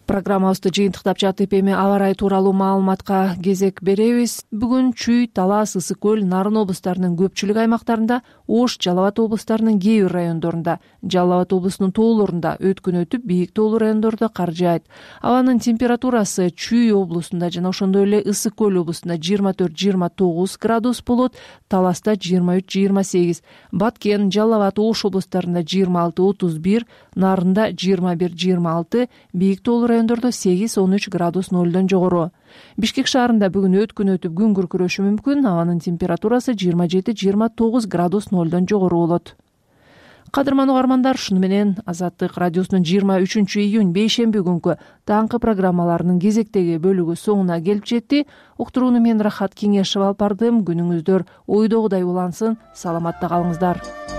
программабызды жыйынтыктап жатып эми аба ырайы тууралуу маалыматка кезек беребиз. Бүгүн Чүй, Талас, Ысык көл, Нарын облустарынын көпчүлүк аймактарында, Ош, Жалал Абад облустарынын кээ бир райондорунда, Жалал Абад облусунун тоолорунда, өткүн өтүп бийик тоолуу райондордо кар жаайт. Абанын температурасы Чүй облусунда жана ошондой эле Ысык көл облусунда 24-29 градус болот, Таласта 23-28, Баткен, Жалал Абад, Ош облустарында 26-31, Нарында 21-26, бийик тоолуу райондордо 8-13 градус нолдон жогору. Бишкек шаарында бүгүн өткүн өтүп күн күркүрөшү мүмкүн. Абанын температурасы 27-29 градус нолдон жогору болот. Кадырман угармандар, шуну менен Азаттык радиосунун 23-июнь бейшемби күнкү таңкы программаларынын кезектеги бөлүгү соңуна келип жетти. Уктурууну мен Рахат Кеңешева алып бардым. Күнүңүздөр ойдогудай улансын. Саламатта калыңыздар.